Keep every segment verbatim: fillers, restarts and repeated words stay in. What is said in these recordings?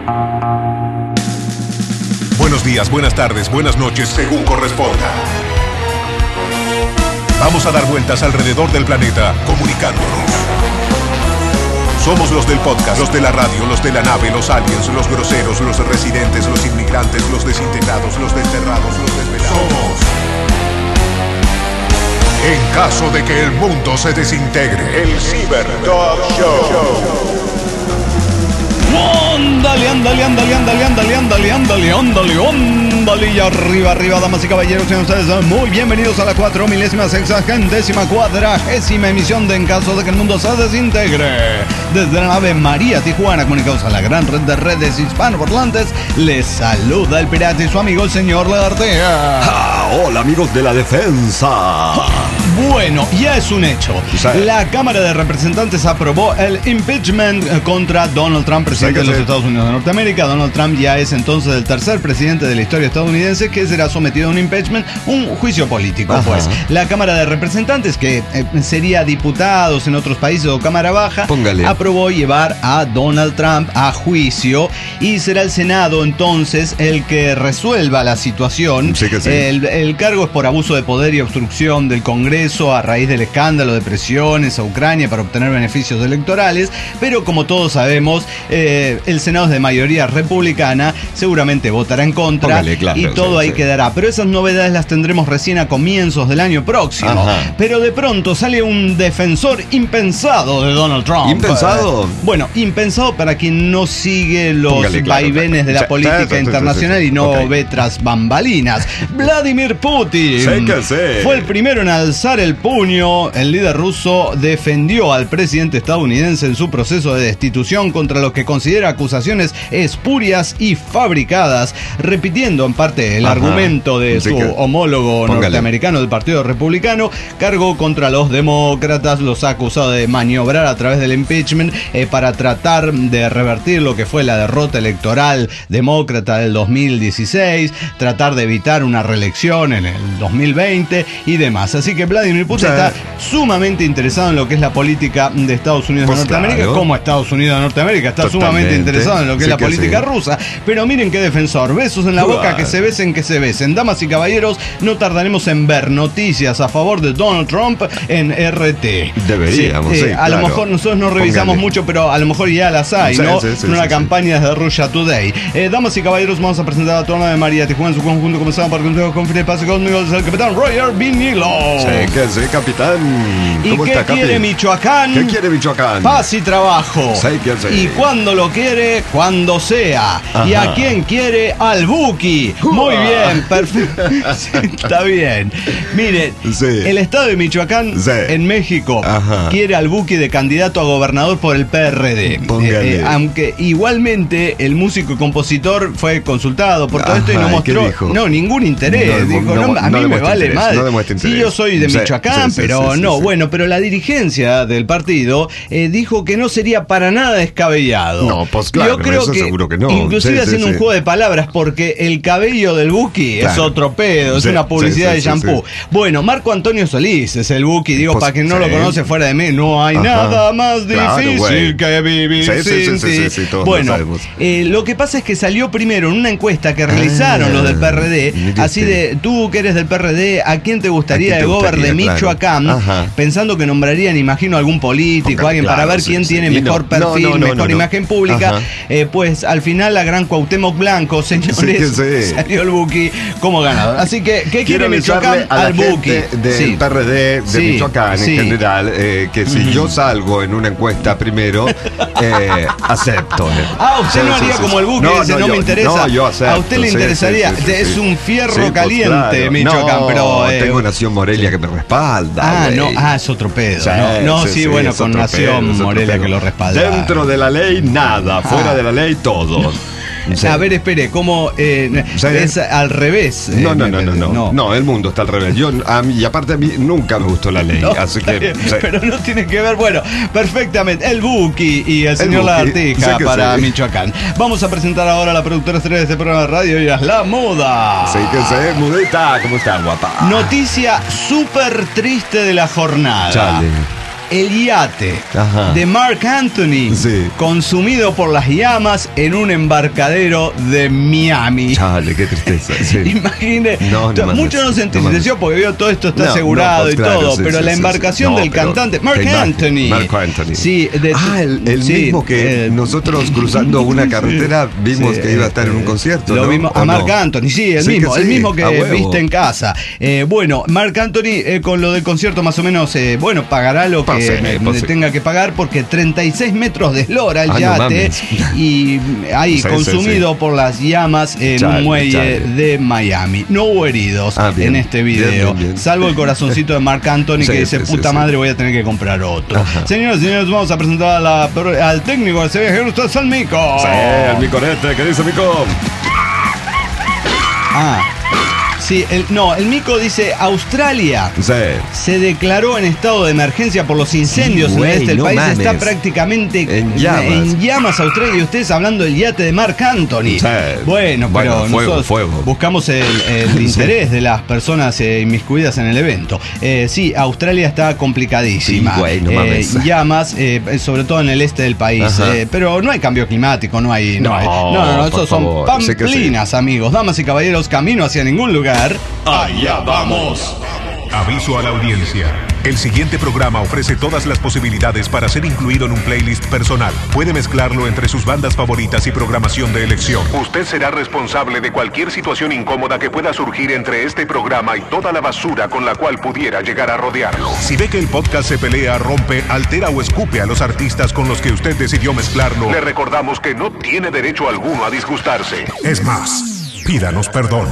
Buenos días, buenas tardes, buenas noches, según corresponda. Vamos a dar vueltas alrededor del planeta, comunicándonos. Somos los del podcast, los de la radio, los de la nave, los aliens, los groseros, los residentes, los inmigrantes, los desintegrados, los desterrados, los desvelados. Somos. En caso de que el mundo se desintegre, el Cyber Dog Show. Ándale, ándale, ándale, ándale, ándale, ándale, ándale, ándale, ándale, y arriba, arriba, damas y caballeros, sean ustedes muy bienvenidos a la cuatro milésima sexagentésima cuadragésima emisión de En Caso de que el Mundo se Desintegre. Desde la nave María Tijuana, comunicados a la gran red de redes hispanoparlantes, les saluda el pirata y su amigo el señor Lagartea. Ah, hola amigos de la defensa. Bueno, ya es un hecho. Sí. La Cámara de Representantes aprobó el impeachment contra Donald Trump, presidente de los Estados Unidos de Norteamérica. Donald Trump ya es entonces el tercer presidente de la historia estadounidense que será sometido a un impeachment, un juicio político. Ajá. Pues la Cámara de Representantes, que eh, sería diputados en otros países o Cámara Baja, Póngale. aprobó llevar a Donald Trump a juicio y será el Senado entonces el que resuelva la situación. Sí que sí. El, el cargo es por abuso de poder y obstrucción del Congreso a raíz del escándalo de presiones a Ucrania para obtener beneficios electorales, pero como todos sabemos, eh, el Senado es de mayoría republicana, seguramente votará en contra. Póngale, claro, y todo sí, ahí sí. quedará, pero esas novedades las tendremos recién a comienzos del año próximo. Ajá. Pero de pronto sale un defensor impensado de Donald Trump. ¿Impensado? Eh, bueno, impensado para quien no sigue los Póngale, claro, vaivenes claro. de la sí, política sí, internacional sí, sí, sí. y no okay. ve tras bambalinas. Vladimir Putin sí que sí. fue el primero en alzar el puño. El líder ruso defendió al presidente estadounidense en su proceso de destitución contra lo que considera acusaciones espurias y fabricadas, repitiendo en parte el Ajá. argumento de Así su que, homólogo póngale. norteamericano del Partido Republicano. Cargó contra los demócratas, los ha acusado de maniobrar a través del impeachment eh, para tratar de revertir lo que fue la derrota electoral demócrata del dos mil dieciséis, tratar de evitar una reelección en el dos mil veinte y demás. Así que Vladimir Putin o sea, está sumamente interesado en lo que es la política de Estados Unidos pues de Norteamérica, claro. como Estados Unidos de Norteamérica está Totalmente. sumamente interesado en lo que sí es la que política sí. rusa. Pero miren qué defensor, besos en la Uah. boca, que se besen, que se besen. Damas y caballeros, no tardaremos en ver noticias a favor de Donald Trump en R T. Deberíamos, sí, sí, sí A claro. lo mejor nosotros no revisamos Póngale. mucho, pero a lo mejor ya las hay, sí, ¿no? Sí, sí, en una sí, campaña sí. de Russia Today. Eh, damas y caballeros, vamos a presentar a toda la de María Tijuana en su conjunto. Comenzamos por el con fin de paso conmigo, es el capitán Roger Vinilo. Sí, que sí, capitán. ¿Y qué está, quiere capi? Michoacán? ¿Qué quiere Michoacán? Paz y trabajo. Sí, que sí. Y cuando lo quiere, cuando sea. Ajá. Y a quien quiere, al Buki. Muy bien, perfecto. Sí, está bien. Miren, sí. el estado de Michoacán, sí. en México, Ajá. quiere al Buki de candidato a gobernador por el P R D. Eh, eh, aunque igualmente el músico y compositor fue consultado por todo Ajá, esto y no mostró no, ningún interés. No, Dijo, no, no, a mí no me vale madre. No sí, yo soy de Michoacán, sí, sí, pero sí, sí, no. Sí. Bueno, pero la dirigencia del partido eh, dijo que no sería para nada descabellado. No, pues claro, yo creo eso que, seguro que no. Inclusive sí, haciendo sí, un sí. juego de palabras, porque el cabello del Buki claro. es otro pedo, es sí, una publicidad sí, sí, de shampoo. Sí, sí. Bueno, Marco Antonio Solís es el Buki, digo, pues, para quien no sí. lo conoce fuera de mí, no hay Ajá. nada más difícil claro, que vivir sí, sin sí, sí, sí, sí, sí, Bueno, lo, eh, lo que pasa es que salió primero en una encuesta que realizaron ah, los del P R D, ¿viste? Así de, tú que eres del P R D, ¿a quién te gustaría el gober de Michoacán? Claro. Pensando que nombrarían, imagino, algún político, Porque, alguien claro, para ver sí, quién sí, tiene sí. mejor no, perfil, no, no, mejor no, no, imagen no. pública. Eh, pues al final la gran Cuauhtémoc Blanco, señores, sí, sí. salió el Buki como ganador. Así que, ¿qué quiere Michoacán? Al Buki. Del sí. P R D de sí, Michoacán sí. en general, eh, que si mm. yo salgo en una encuesta primero, eh, acepto. Eh. Ah, usted sí, no haría sí, como sí. el Buki, no, dice, no, no yo, me interesa. No, yo acepto. A usted le interesaría. Sí, sí, sí, sí, es sí. un fierro sí, caliente, pues, claro. Michoacán, no, pero. Eh, tengo Nación Morelia que me respalda. Ah, wey. no, ah, es otro pedo. Sí, no, no sí, sí, sí, bueno, con Nación pedo, Morelia que lo respalda. Dentro de la ley, nada. Fuera ah. de la ley, todo. Sí. A ver, espere, ¿cómo eh, es al revés? No, no, no, no, no, no. No, el mundo está al revés. Yo, a mí, y aparte a mí nunca me gustó la ley. No, así que, bien, sí. Pero no tiene que ver, bueno, perfectamente. El Buki y el, el señor Lagartija para sí. Michoacán. Vamos a presentar ahora a la productora estrella de este programa de radio, ella es La Muda. Sí, que sé, Mudita, ¿cómo está, guapa? Noticia súper triste de la jornada. Chale. el yate Ajá. de Marc Anthony, sí. consumido por las llamas en un embarcadero de Miami. Chale, qué tristeza. Sí. Imagine, no, no mucho no se entristeció no porque vio todo esto está no, asegurado no, pues, y claro, todo, sí, pero sí, la sí, embarcación sí. No, del pero cantante Marc Anthony. Marc Anthony. Sí, de, ah, el, el sí, mismo que eh, nosotros cruzando una carretera vimos sí, que iba a estar eh, en un concierto. Lo ¿no? vimos a Marc no? Anthony, sí, el sí mismo, que el sí, mismo que a huevo. viste en casa. Eh, bueno, Marc Anthony eh, con lo del concierto más o menos, eh, bueno, pagará lo que Pase, eh, pase. tenga que pagar porque treinta y seis metros de eslora el Ah, no yate mames. y ahí Sí, consumido sí, sí. por las llamas en Chale, un muelle chale. de Miami. No hubo heridos Ah, bien. en este video, Bien, bien, bien. salvo el corazoncito de Marc Anthony Sí, que dice, sí, sí, puta sí. madre, voy a tener que comprar otro. Ajá. Señoras y señores, vamos a presentar a la, al técnico de Sevilla, usted es el Mico. Sí, el Miconete, ¿qué dice Mico? Ah, sí, el, no, el Mico dice Australia. Sí. Se declaró en estado de emergencia por los incendios Sí, en el güey, este del no país. mames. Está prácticamente En llamas. en llamas Australia y ustedes hablando del yate de Marc Anthony. Sí. Bueno, Bueno, pero fuego, nosotros fuego. buscamos el, el Sí. interés de las personas eh, inmiscuidas en el evento. Eh, sí, Australia está complicadísima. Sí, güey, no Eh, mames. llamas, eh, sobre todo en el este del país. Ajá. Eh, pero no hay cambio climático, no hay. No, No, hay- no, no, no, por esos son favor, sé que sí. pamplinas, amigos. Damas y caballeros, camino hacia ningún lugar. Allá vamos. Aviso a la audiencia. El siguiente programa ofrece todas las posibilidades para ser incluido en un playlist personal. Puede mezclarlo entre sus bandas favoritas y programación de elección. Usted será responsable de cualquier situación incómoda que pueda surgir entre este programa y toda la basura con la cual pudiera llegar a rodearlo. Si ve que el podcast se pelea, rompe, altera o escupe a los artistas con los que usted decidió mezclarlo, le recordamos que no tiene derecho alguno a disgustarse. Es más, pídanos perdón.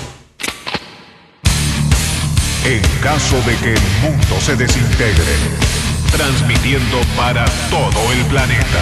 En caso de que el mundo se desintegre, transmitiendo para todo el planeta.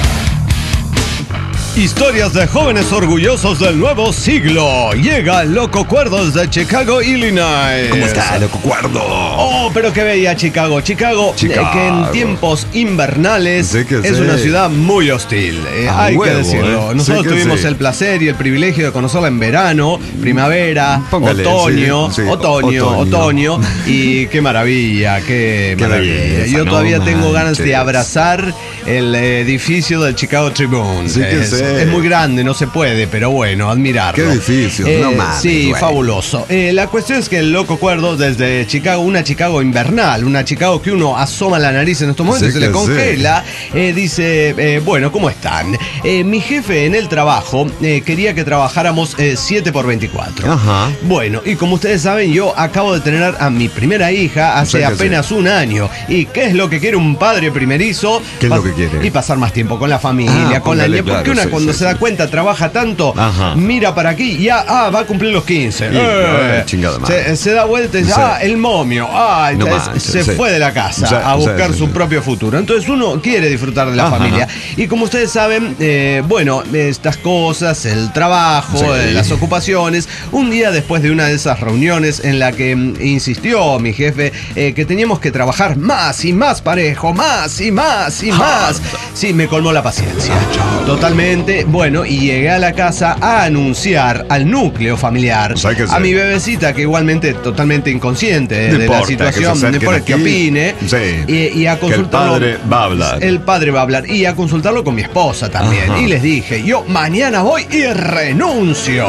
Historias de jóvenes orgullosos del nuevo siglo. Llega el Loco Cuerdos de Chicago, Illinois. ¿Cómo está, Loco Cuerdo? Oh, pero que veía Chicago. Chicago, Chicago. eh, que en tiempos invernales Sí que es sí. una ciudad muy hostil. eh, A hay huevo, que decirlo. eh. Nosotros Sí que tuvimos sí. el placer y el privilegio de conocerla en verano, primavera, Póngale, otoño, sí, sí. otoño, Otoño. otoño. Y qué maravilla, qué, Qué maravilla. belleza, Yo no todavía tengo ganas de manches. abrazar el edificio del Chicago Tribune. Sí que es, sí. es muy grande, no se puede, pero bueno, admirarlo. Qué edificio, Eh, no mames, Sí, güey. fabuloso. Eh, la cuestión es que el Loco Cuerdo desde Chicago, una Chicago invernal, una Chicago que uno asoma la nariz en estos momentos y Sí se le que congela, eh, dice, eh, bueno, ¿cómo están? Eh, mi jefe en el trabajo eh, quería que trabajáramos eh, siete por veinticuatro. Ajá. Bueno, y como ustedes saben, yo acabo de tener a mi primera hija hace Sí que apenas un año. ¿Y qué es lo que quiere un padre primerizo? ¿Qué es Pas- lo que quiere? Y pasar más tiempo con la familia, Ah, con la póngale, niña. Porque claro, una sí, cuando sí, se da sí. cuenta trabaja tanto, Ajá. mira para aquí y ya, ah, va a cumplir los quince. Y, Eh, ay, chingada madre. se, se da vuelta y dice, Sí. ah, el momio. Ah, No entonces manches, se sí. fue de la casa Sí, a sí, buscar sí, su sí. propio futuro. Entonces uno quiere disfrutar de la Ajá. familia. Y como ustedes saben, eh, bueno, estas cosas, el trabajo, Sí. eh, las ocupaciones, un día después de una de esas reuniones en la que mm, insistió mi jefe eh, que teníamos que trabajar más y más parejo, más y más y más. Sí, me colmó la paciencia. Totalmente. Bueno, y llegué a la casa a anunciar al núcleo familiar, O sea que a sí. mi bebecita que igualmente totalmente inconsciente de, No de importa, la situación, que se no acerquen importa que aquí. opine, Sí. y, y a Que el consultarlo. padre va a hablar. El padre va a hablar y a consultarlo con mi esposa también. Ajá. Y les dije, yo mañana voy y renuncio.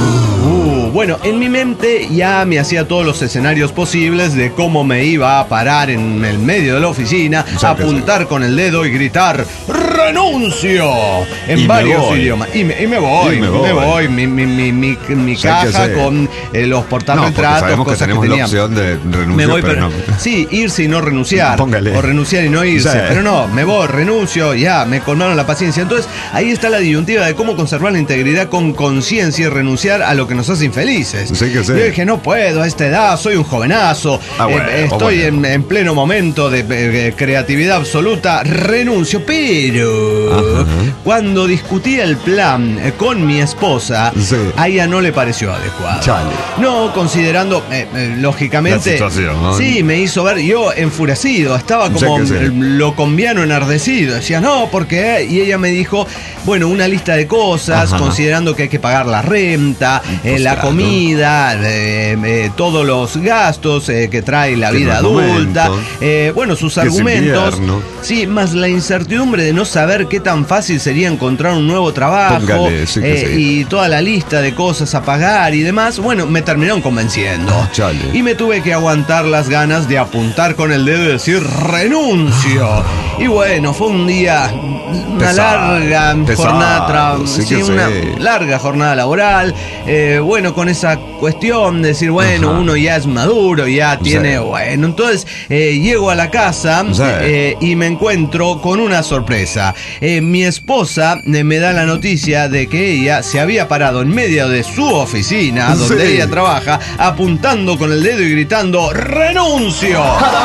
Uh, bueno, en mi mente ya me hacía todos los escenarios posibles de cómo me iba a parar en el medio de la oficina, O sea que apuntar con el dedo y gritar ¡renuncio! En Y me varios voy. idiomas. Y me, y me voy, Y me me voy. voy. Mi, mi, mi, mi, mi O sea que caja sí. con eh, los No, porque portarretratos, sabemos que cosas que, tenemos la tenía. opción de renunciar, Me voy, pero pero, no. sí, irse y no renunciar. Póngale. O renunciar y no irse. Sí. Pero no, me voy, renuncio, ya, me colmaron la paciencia. Entonces, ahí está la disyuntiva de cómo conservar la integridad con conciencia y renunciar a lo que nos hace infelices. Sí que sí. Yo dije, no puedo, a esta edad, soy un jovenazo, Ah, bueno, eh, estoy bueno. en, en pleno momento de eh, creatividad absoluta, renuncio, pero Ajá. cuando discutí el plan eh, con mi esposa, Sí. a ella no le pareció adecuado. Chale. No, considerando, eh, eh, lógicamente, La situación, ¿no? sí, me hizo ver, yo enfurecido, estaba Sí como que sí. el locombiano enardecido, decía, no, porque, y ella me dijo, bueno, una lista de cosas, Ajá. considerando que hay que pagar la renta, eh, Pues la claro. comida, eh, eh, todos los gastos eh, que trae la Que vida no es adulta, momento. eh, bueno, sus Que es argumentos, invierno. sí, más la incertidumbre de no saber qué tan fácil sería encontrar un nuevo trabajo, Póngale, sí que eh, sí. y toda la lista de cosas a pagar y demás, bueno, me terminaron convenciendo. Ah, chale. Y me tuve que aguantar las ganas de apuntar con el dedo y decir renuncio. Y bueno, fue un día, una Pesado, larga pesado, jornada, tra- sí sí, que una sí. larga jornada laboral. Eh, bueno, con esa cuestión de decir, bueno, Ajá. uno ya es maduro, ya tiene, Sí. bueno, entonces eh, llego a la casa Sí. eh, y me encuentro con una sorpresa. Eh, mi esposa eh, me da la noticia de que ella se había parado en medio de su oficina, donde Sí. ella trabaja, apuntando con el dedo y gritando ¡renuncio!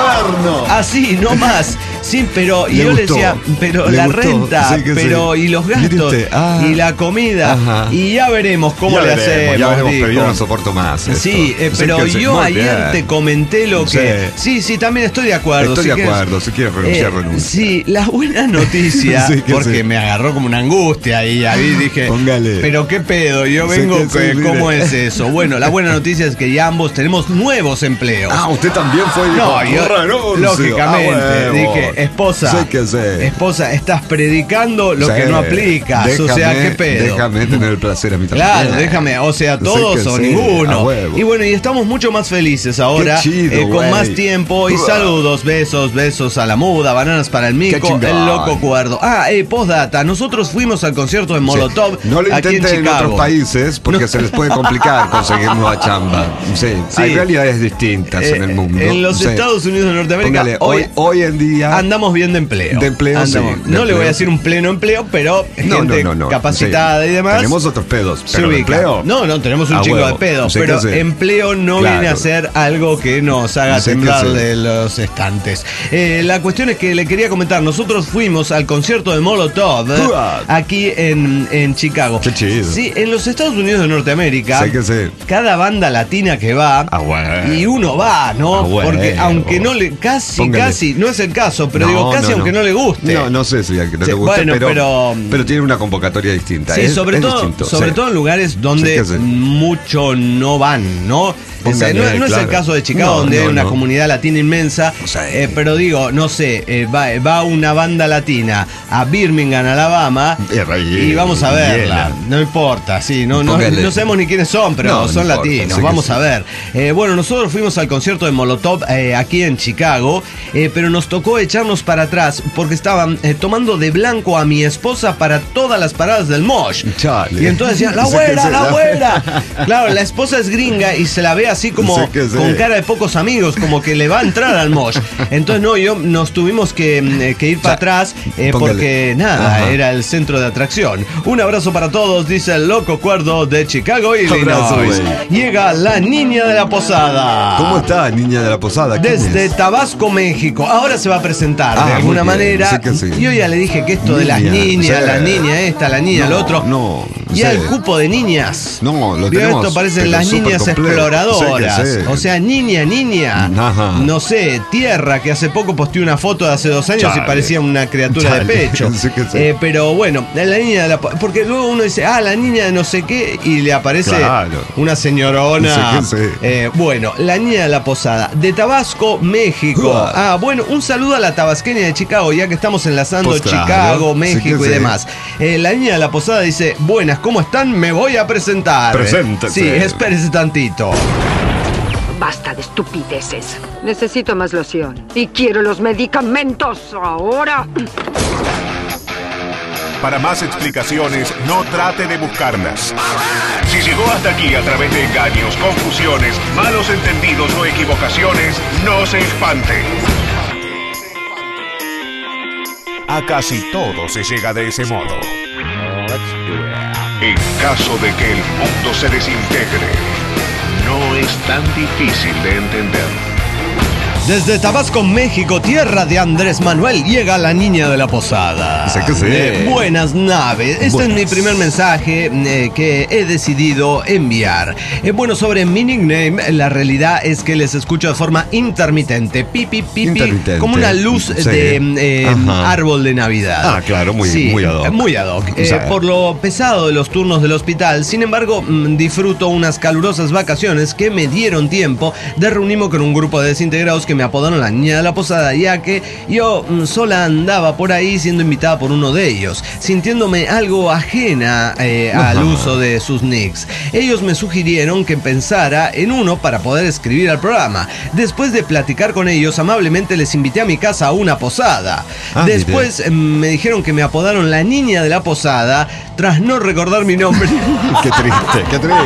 Así, no más. Sí, pero y Le yo le gustó. decía, pero Le la gustó. renta, Sí que pero sí. y los Mire gastos, usted, ah. y la comida, Ajá. y ya veremos cómo Ya le veremos, hacemos. ya veremos, pero dijo. yo no soporto más esto. Sí, eh, Sí pero que sí. yo Muy ayer bien. te comenté lo que. Sí. Sí, sí, también estoy de acuerdo. Estoy si de quieres- acuerdo, si quieres renunciar, Eh, renuncia. Sí, la buena noticia, Sí que porque sí. me agarró como una angustia y ahí dije, Póngale. pero qué pedo, yo Sí vengo, que sí, que- mire. ¿cómo es eso? Bueno, la buena noticia es que ya ambos tenemos nuevos empleos. Ah, usted también fue y No, dijo, yo, renuncio. lógicamente, Ah, huevo. dije, esposa, Sí que sí. esposa, estás predicando lo Sí. que no aplicas, o sea, Déjame- qué pedo. Déjame tener el placer a mí también. Claro, déjame, o sea, Sí todos que o sí, ninguno. a huevo. Y bueno, y estamos mucho más felices ahora, Qué chido, eh, con güey. más tiempo. Y Uah. saludos, besos, besos a la muda, bananas para el mico, chingón. el loco cuerdo. Ah, eh, postdata, nosotros fuimos al concierto de Molotov Sí. No lo aquí en intenten en, Chicago. otros países porque No. se les puede complicar conseguir nueva chamba. Sí, Sí. hay realidades distintas Eh, en el mundo. En los Sí. Estados Unidos de Norteamérica, Póngale, hoy, hoy, hoy en día. andamos bien de empleo. De empleo, sí, Andamos- de no le voy empleo, a decir sí. un pleno empleo, pero No, gente no, no, no. capacitada Sí. y demás. Tenemos otros pedos, se pero de ubica. empleo. No, no, tenemos un A chingo huevo. de pedos, Sí que pero sí. empleo no Claro. viene a ser algo que nos haga Sí que temblar sí. de los estantes. Eh, la cuestión es que le quería comentar, nosotros fuimos al concierto de Molotov eh, Uah. aquí en, en Chicago. Qué chido. Sí, en los Estados Unidos de Norteamérica, Sí que sí. cada banda latina que va, Ah, huevo. y uno va, ¿no? Ah, huevo. Porque aunque no le, casi, Póngale. casi, no es el caso, pero No, digo, casi no, aunque no. no le guste. No, no sé si al que no Sí, le guste, bueno, pero, pero- pero tiene una convocatoria distinta. Sí, Es- sobre es todo, distinto, sobre sí. todo en lugares donde Sí que sí. mucho no van, ¿no? O sea, Póngale, no, no es claro. el caso de Chicago, No, donde no, hay una no. comunidad latina inmensa, Sí. eh, pero digo, no sé, eh, va, va una banda latina a Birmingham, Alabama, Y ahí, y vamos a verla. llena. No importa, sí, no, no, Póngale. no sabemos ni quiénes son, pero No, no son importa, latinos, sí que vamos sí. a ver. Eh, bueno, nosotros fuimos al concierto de Molotov eh, aquí en Chicago, eh, pero nos tocó echarnos para atrás porque estaban eh, tomando de blanco a mi esposa para todas las paradas del mosh. Chale. Y entonces decían, la Sí que abuela, sí, la la- abuela. Claro, la esposa es gringa y se la ve así como Sí que sí. con cara de pocos amigos, como que le va a entrar al mosh. Entonces, no, yo nos tuvimos que, mm, eh, que ir para atrás eh, póngale. porque nada, Ajá. era el centro de atracción. Un abrazo para todos, dice el loco cuerdo de Chicago, Abrazo, Illinois. güey. Llega la niña de la posada. ¿Cómo está, niña de la posada? ¿Quién Desde es? Tabasco, México. Ahora se va a presentar Ah, de alguna muy bien, manera. sí que sí. Yo ya le dije que esto de las Niña, niñas, sí. la niña esta, la niña, el No, otro. no, Ya sí. el cupo de niñas. No, lo Vio, tenemos, esto parecen pero las súper niñas completo. exploradoras. Sí que sí. O sea, niña, niña. Ajá. No sé, Tierra, que hace poco posteó una foto de hace dos años Chale. y parecía una criatura Chale. de pecho. Sí que sí. Eh, pero bueno, la niña de la. Porque luego uno dice, ah, la niña de no sé qué, y le aparece Claro. una señorona. Sí que sí. Eh, bueno, la niña de la posada, de Tabasco, México. Uah. Ah, bueno, un saludo a la tabasqueña de Chicago, ya que estamos enlazando Pues claro, Chicago, sí México que y sí. demás. Eh, la niña de la posada dice, buenas, ¿cómo están? Me voy a presentar. Preséntese. Sí, espérese tantito. Basta de estupideces. Necesito más loción. Y quiero los medicamentos ahora. Para más explicaciones, no trate de buscarlas. Si llegó hasta aquí a través de engaños, confusiones, malos entendidos o equivocaciones, no se espante. A casi todo se llega de ese modo. En caso de que el mundo se desintegre, no es tan difícil de entender. Desde Tabasco, México, tierra de Andrés Manuel, llega la niña de la posada. Sé que sí. Eh, buenas naves. Este buenas. es mi primer mensaje eh, que he decidido enviar. Eh, bueno, sobre mi nickname, la realidad es que les escucho de forma intermitente. Pipi, pipi, intermitente. Como una luz sí. de eh, árbol de Navidad. Ah, claro, muy, sí, muy ad hoc. Muy ad hoc. Eh, o sea, por lo pesado de los turnos del hospital, sin embargo, mmm, disfruto unas calurosas vacaciones que me dieron tiempo de reunirme con un grupo de desintegrados que me apodaron la niña de la posada, ya que yo mmm, sola andaba por ahí siendo invitada por uno de ellos, sintiéndome algo ajena eh, al uso de sus nicks. Ellos me sugirieron que pensara en uno para poder escribir al programa. Después de platicar con ellos, amablemente les invité a mi casa a una posada. Ah, Después eh, me dijeron que me apodaron la niña de la posada tras no recordar mi nombre. Qué triste, qué triste.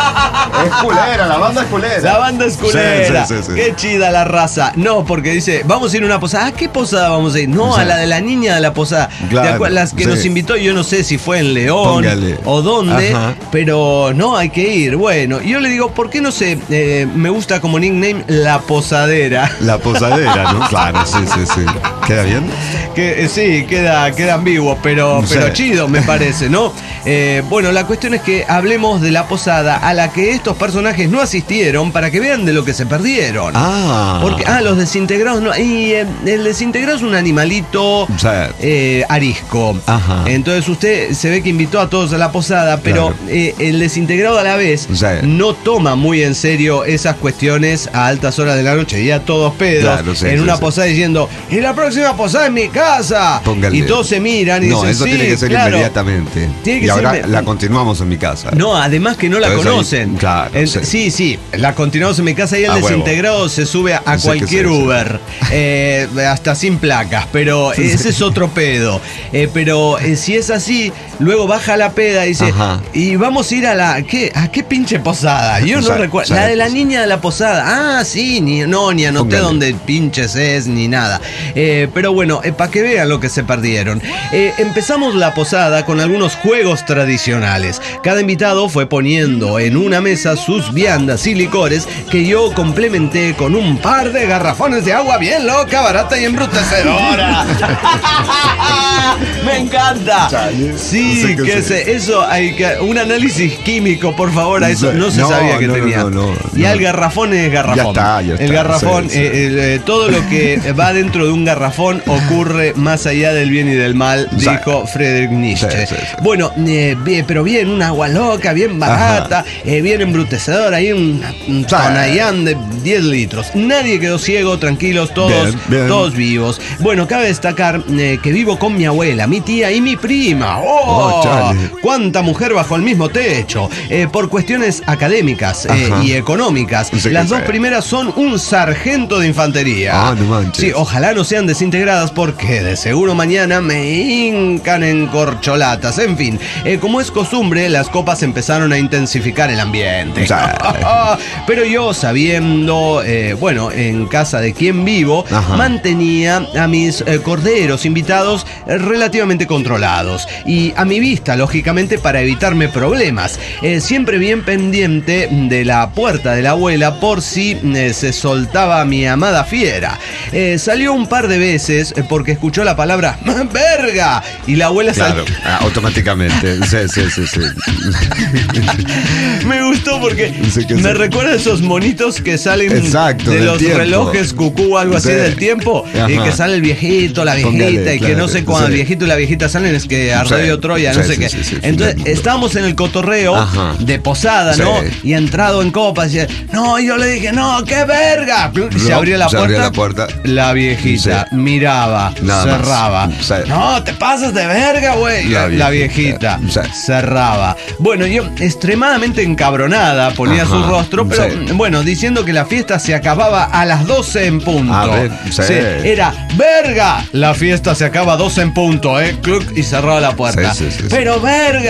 Es culera, la banda es culera. La banda es culera. Sí, sí, sí, sí. Qué chida la raza. No, porque dice, vamos a ir a una posada. ¿A qué posada vamos a ir? No, sí. a la de la niña de la posada. Claro, las que sí. nos invitó, yo no sé si fue en León Póngale. o dónde, Ajá. pero no, hay que ir. Bueno, yo le digo, ¿por qué no sé? Eh, me gusta como nickname La Posadera. La Posadera, ¿no? Claro, sí, sí, sí. ¿Queda bien? Que, eh, sí, queda, queda ambiguo, pero, pero sí. chido me parece, ¿no? Eh, bueno, la cuestión es que hablemos de la posada a la que estos personajes no asistieron para que vean de lo que se perdieron. Ah. Porque, ah, los desintegrados no. Y eh, el desintegrado es un animalito sí. eh, arisco. Ajá. Entonces usted se ve que invitó a todos a la posada, pero claro. eh, el desintegrado a la vez sí. no toma muy en serio esas cuestiones a altas horas de la noche, ya todos pedos, claro, sí, en sí, una sí. posada diciendo, y la próxima posada en mi casa. Póngale. Y todos se miran y no, dicen, eso sí, tiene que ser claro. inmediatamente. Tiene que y ser ahora me... la continuamos en mi casa. No, además que no la Entonces, conocen. Ahí, claro. En, sí. sí, sí, la continuamos en mi casa y el a desintegrado huevo. se sube a, a sí cualquier sí, Uber, sí. Eh, hasta sin placas, pero sí. ese es otro pedo. Eh, pero eh, si es así, luego baja la peda y dice, Ajá. y vamos a ir a la, ¿qué? ¿A qué pinche posada? Yo no recuerdo. La de la niña de la posada. Ah, sí, ni, no, ni anoté Póngale. dónde pinches es, ni nada. Eh, pero bueno, eh, para que vean lo que se perdieron. Eh, empezamos la posada con algunos juegos tradicionales. Cada invitado fue poniendo en una mesa sus viandas y licores que yo complementé con un par de garrafones de agua bien loca, barata y embrutecedora. ¡Me encanta! Sí, que se, eso hay que... Un análisis químico, por favor, a eso no se no, sabía que no, tenía. No, no, no, y al garrafón es garrafón. Ya está, ya está. El garrafón, sí, sí. Eh, eh, todo lo que va dentro de un garrafón ocurre más allá del bien y del mal, sí. dijo Friedrich Nietzsche. Sí, sí, sí. Bueno, eh, bien, pero bien, un agua loca, bien barata, eh, bien embrutecedora, ahí un, un tonayán de diez litros. Nadie quedó ciego, tranquilos, todos, bien, bien. todos vivos. Bueno, cabe destacar eh, que vivo con mi abuela, mi tía y mi prima. ¡Oh! oh ¡Cuánta mujer bajo el mismo techo! Eh, por cuestiones académicas eh, y económicas. No sé Las dos sea. primeras son un sargento de infantería. Ah, no manches. Sí, ojalá no sean desintegradas porque de seguro mañana me hincan en corcholatas. En fin, eh, como es costumbre, las copas empezaron a intensificar el ambiente. O sea, pero yo, sabiendo, eh, bueno, en casa de quien vivo, Ajá. mantenía a mis eh, corderos invitados eh, relativamente controlados. Y a mi vista, lógicamente, para evitarme problemas. Eh, siempre bien pendiente de la puerta de la abuela por si eh, se soltaba mi amada fiera. Eh, salió un par de veces eh, porque escuchó la palabra ¡verga! Y la abuela claro, sal... ah, automáticamente. Sí, sí, sí, sí. Me gustó porque sí me sí. recuerda a esos monitos que salen Exacto, de los tiempo. relojes cucú o algo así sí. del tiempo. Y que sale el viejito, la viejita, Póngale, y que claro, no sé cuando sí. el viejito y la viejita salen es que Arroyo sí. Troya, no sí, sé sí, qué. Sí, sí, Entonces sí, estábamos en el cotorreo Ajá. de posada, ¿no? Sí. Y entrado en copas y no, yo le dije, no, qué verga. Y se abrió la, se puerta, abrió la puerta. La viejita sí. miraba, Nada cerraba. Sí. No, te pasas de verga, güey. La, la viejita sí. cerraba. Bueno, yo extremadamente encabronada ponía Ajá. su rostro, pero sí. bueno, diciendo que la fiesta se acababa a las doce en punto. A ver, sí. Sí, era, verga, la fiesta se acaba a doce en punto, ¿eh? Cluck, y cerraba la puerta. Sí, sí, sí, pero sí. verga,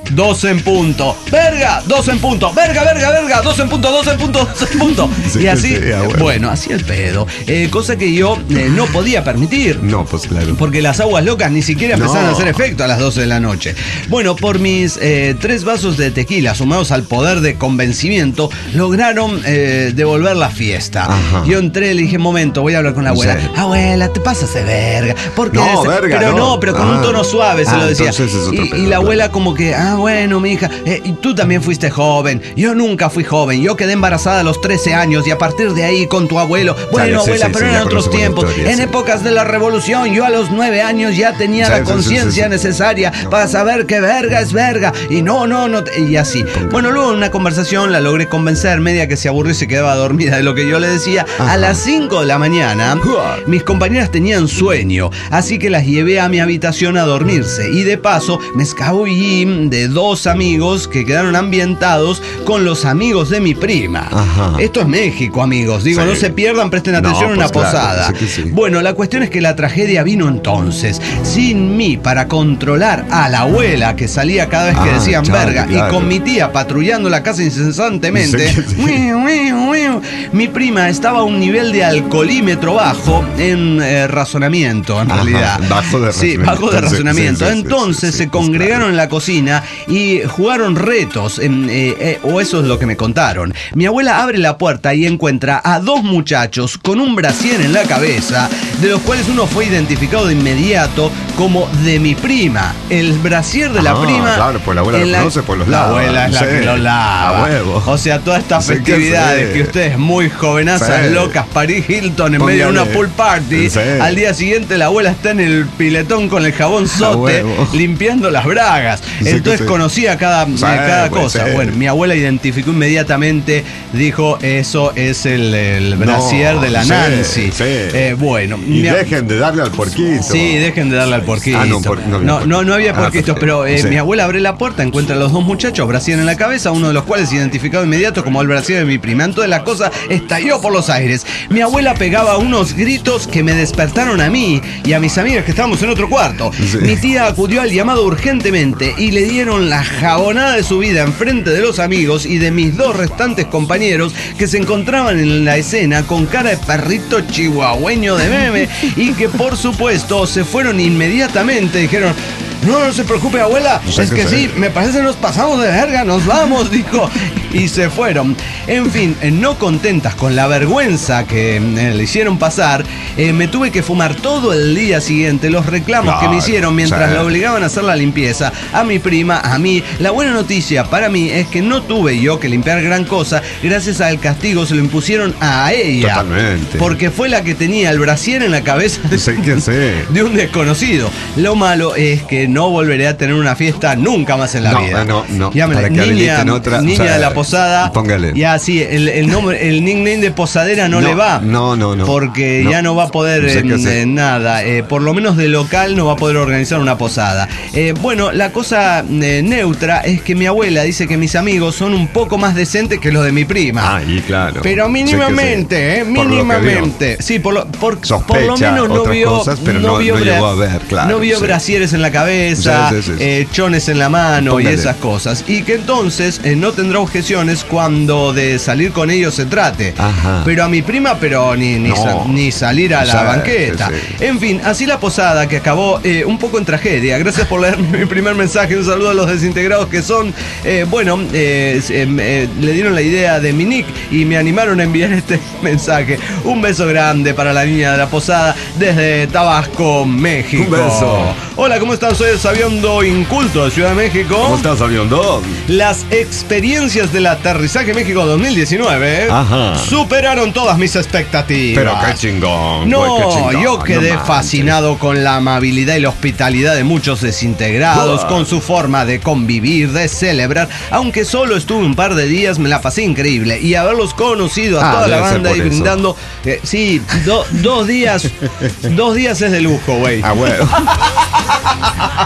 dos en punto. Verga, dos en punto. Verga, verga, verga, dos en punto, dos en punto, dos en punto. Sí, y así, sí, bueno. bueno, así el pedo. Eh, cosa que yo eh, no podía permitir. No, pues claro. Porque las aguas locas ni siquiera empezaron no. a hacer efecto a las doce de la noche. Bueno, por mis eh, tres vasos de tequila sumados al poder de convencimiento, lograron eh, devolver la fiesta. Ajá. Yo entré, le dije, momento, voy a hablar con la abuela. Sí. Abuela, te pasas de verga. Porque no, verga, pero no. no, pero con ah. un tono suave se ah, lo decía. Es otro y, pedo, y la abuela como que, ah, bueno, mi hija, eh, tú también fuiste joven. Yo nunca fui joven. Yo quedé embarazada a los trece años y a partir de ahí con tu abuelo. Bueno, sí, abuela, sí, pero sí, eran otros tiempos. Historia, en sí. épocas de la revolución, yo a los nueve años ya tenía sí, la conciencia sí, sí, sí. necesaria no. para saber que verga es verga. Y no, no, no. Y así. Bueno, luego en una conversación la logré convencer, media que se aburrió y se quedaba dormida de lo que yo le decía. Ajá. A las cinco de la mañana, mis compañeras tenían sueño, así que las llevé a mi habitación a dormirse. Y de paso, me escabullí de dos amigos que quedaron ambientados con los amigos de mi prima. Ajá. Esto es México, amigos. Digo, sí. no se pierdan, presten atención no, en pues una claro, posada. Sí sí. Bueno, la cuestión es que la tragedia vino entonces. Sin mí para controlar a la abuela que salía cada vez que ah, decían chale, verga claro. y con mi tía patrullando la casa incesantemente. Sí, sí. Mi prima estaba a un nivel de alcoholímetro bajo en eh, razonamiento, en Ajá, realidad. Bajo de razonamiento. Sí, bajo de razonamiento. Sí, sí, Entonces sí, sí, se sí, congregaron claro. en la cocina y jugaron retos, eh, eh, o eso es lo que me contaron. Mi abuela abre la puerta y encuentra a dos muchachos con un brasier en la cabeza, de los cuales uno fue identificado de inmediato como de mi prima. El brasier de la ah, prima. Claro, pues la abuela lo la, conoce por los la lados. La abuela es sí, la que lo lava. A huevo. O sea, todas estas sí, festividades que, que ustedes muy jovenazas, sí. locas, Paris Hilton en Póngale. medio de una pool party. Sí. Al día siguiente la abuela está en el piletón con el jabón sote limpiando las bragas. Sí, Entonces sí. conocía cada, sí, cada cosa. Ser. Bueno, mi abuela identificó inmediatamente, dijo, eso es el, el brasier no, de la sí, Nancy. Sí. Eh, bueno. Y mi, dejen de darle al porquito. Sí, dejen de darle al porquito. Ah, no, por, no, no, no, no había porquitos, ah, pero eh, sí. mi abuela abre la puerta, encuentra a los dos muchachos, brasier en la cabeza, uno de los cuales identificado inmediato como el brasier de mi prima. Entonces la cosa estalló por los aires. Mi abuela pegaba unos gritos que me despertaron a mí y a mis amigas que estábamos en otro cuarto. Sí. Mi tía acudió al llamado urgentemente y le dieron la jabonada de su vida enfrente de los amigos y de mis dos restantes compañeros que se encontraban en la escena con cara de perrito chihuahueño de meme y que por supuesto se fueron inmediatamente. Dijeron, no, no se preocupe, abuela, no sé es que sí, me parece que nos pasamos de verga, nos vamos, dijo, y se fueron. En fin, no contentas con la vergüenza que eh, le hicieron pasar, eh, me tuve que fumar todo el día siguiente los reclamos no, que me hicieron mientras sí. la obligaban a hacer la limpieza a mi prima, a mí. La buena noticia para mí es que no tuve yo que limpiar gran cosa, gracias al castigo se lo impusieron a ella. Totalmente. Porque fue la que tenía el brasier en la cabeza de, sí, que sí. de un desconocido. Lo malo es que no volveré a tener una fiesta nunca más en la no, vida. No, no, Llámele, para que niña, otra, niña o sea, de la posada. Póngale. Ya sí, el, el nombre, el nickname de posadera no, no le va. No, no, no. Porque no, ya no va a poder no sé en, en nada. Eh, por lo menos de local no va a poder organizar una posada. Eh, bueno, la cosa eh, neutra es que mi abuela dice que mis amigos son un poco más decentes que los de mi prima. Ah, y claro. Pero mínimamente, sí. eh, mínimamente. Por sí, por lo, por, Sospecha, por lo menos no vio, cosas, pero no, no, vio, no llegó a ver, claro. No vio sí. brasieres en la cabeza, sí, sí, sí, eh, chones en la mano Póngale. y esas cosas. Y que entonces eh, no tendrá objeciones cuando de salir con ellos se trate. Ajá. Pero a mi prima, pero ni, ni, no. sa ni salir a la sí, banqueta. Sí, sí. En fin, así la posada que acabó eh, un poco en tragedia. Gracias por leer mi primer mensaje. Un saludo a los desintegrados que son, eh, bueno, eh, eh, le dieron la idea de mi nick y me animaron a enviar este mensaje. Un beso grande para la niña de la posada desde Tabasco, México. Un beso. Hola, ¿cómo están? Soy el Sabiondo Inculto de Ciudad de México. ¿Cómo estás, Sabiondo? Las experiencias del aterrizaje México dos mil diecinueve Ajá. superaron todas mis expectativas. Pero qué chingón. No, güey, qué chingón. yo quedé no fascinado con la amabilidad y la hospitalidad de muchos desintegrados, uh. con su forma de convivir, de celebrar. Aunque solo estuve un par de días, me la pasé increíble. Y haberlos conocido a ah, toda la banda y brindando. Eh, sí, do, dos días. dos días es de lujo, güey. Ah, bueno.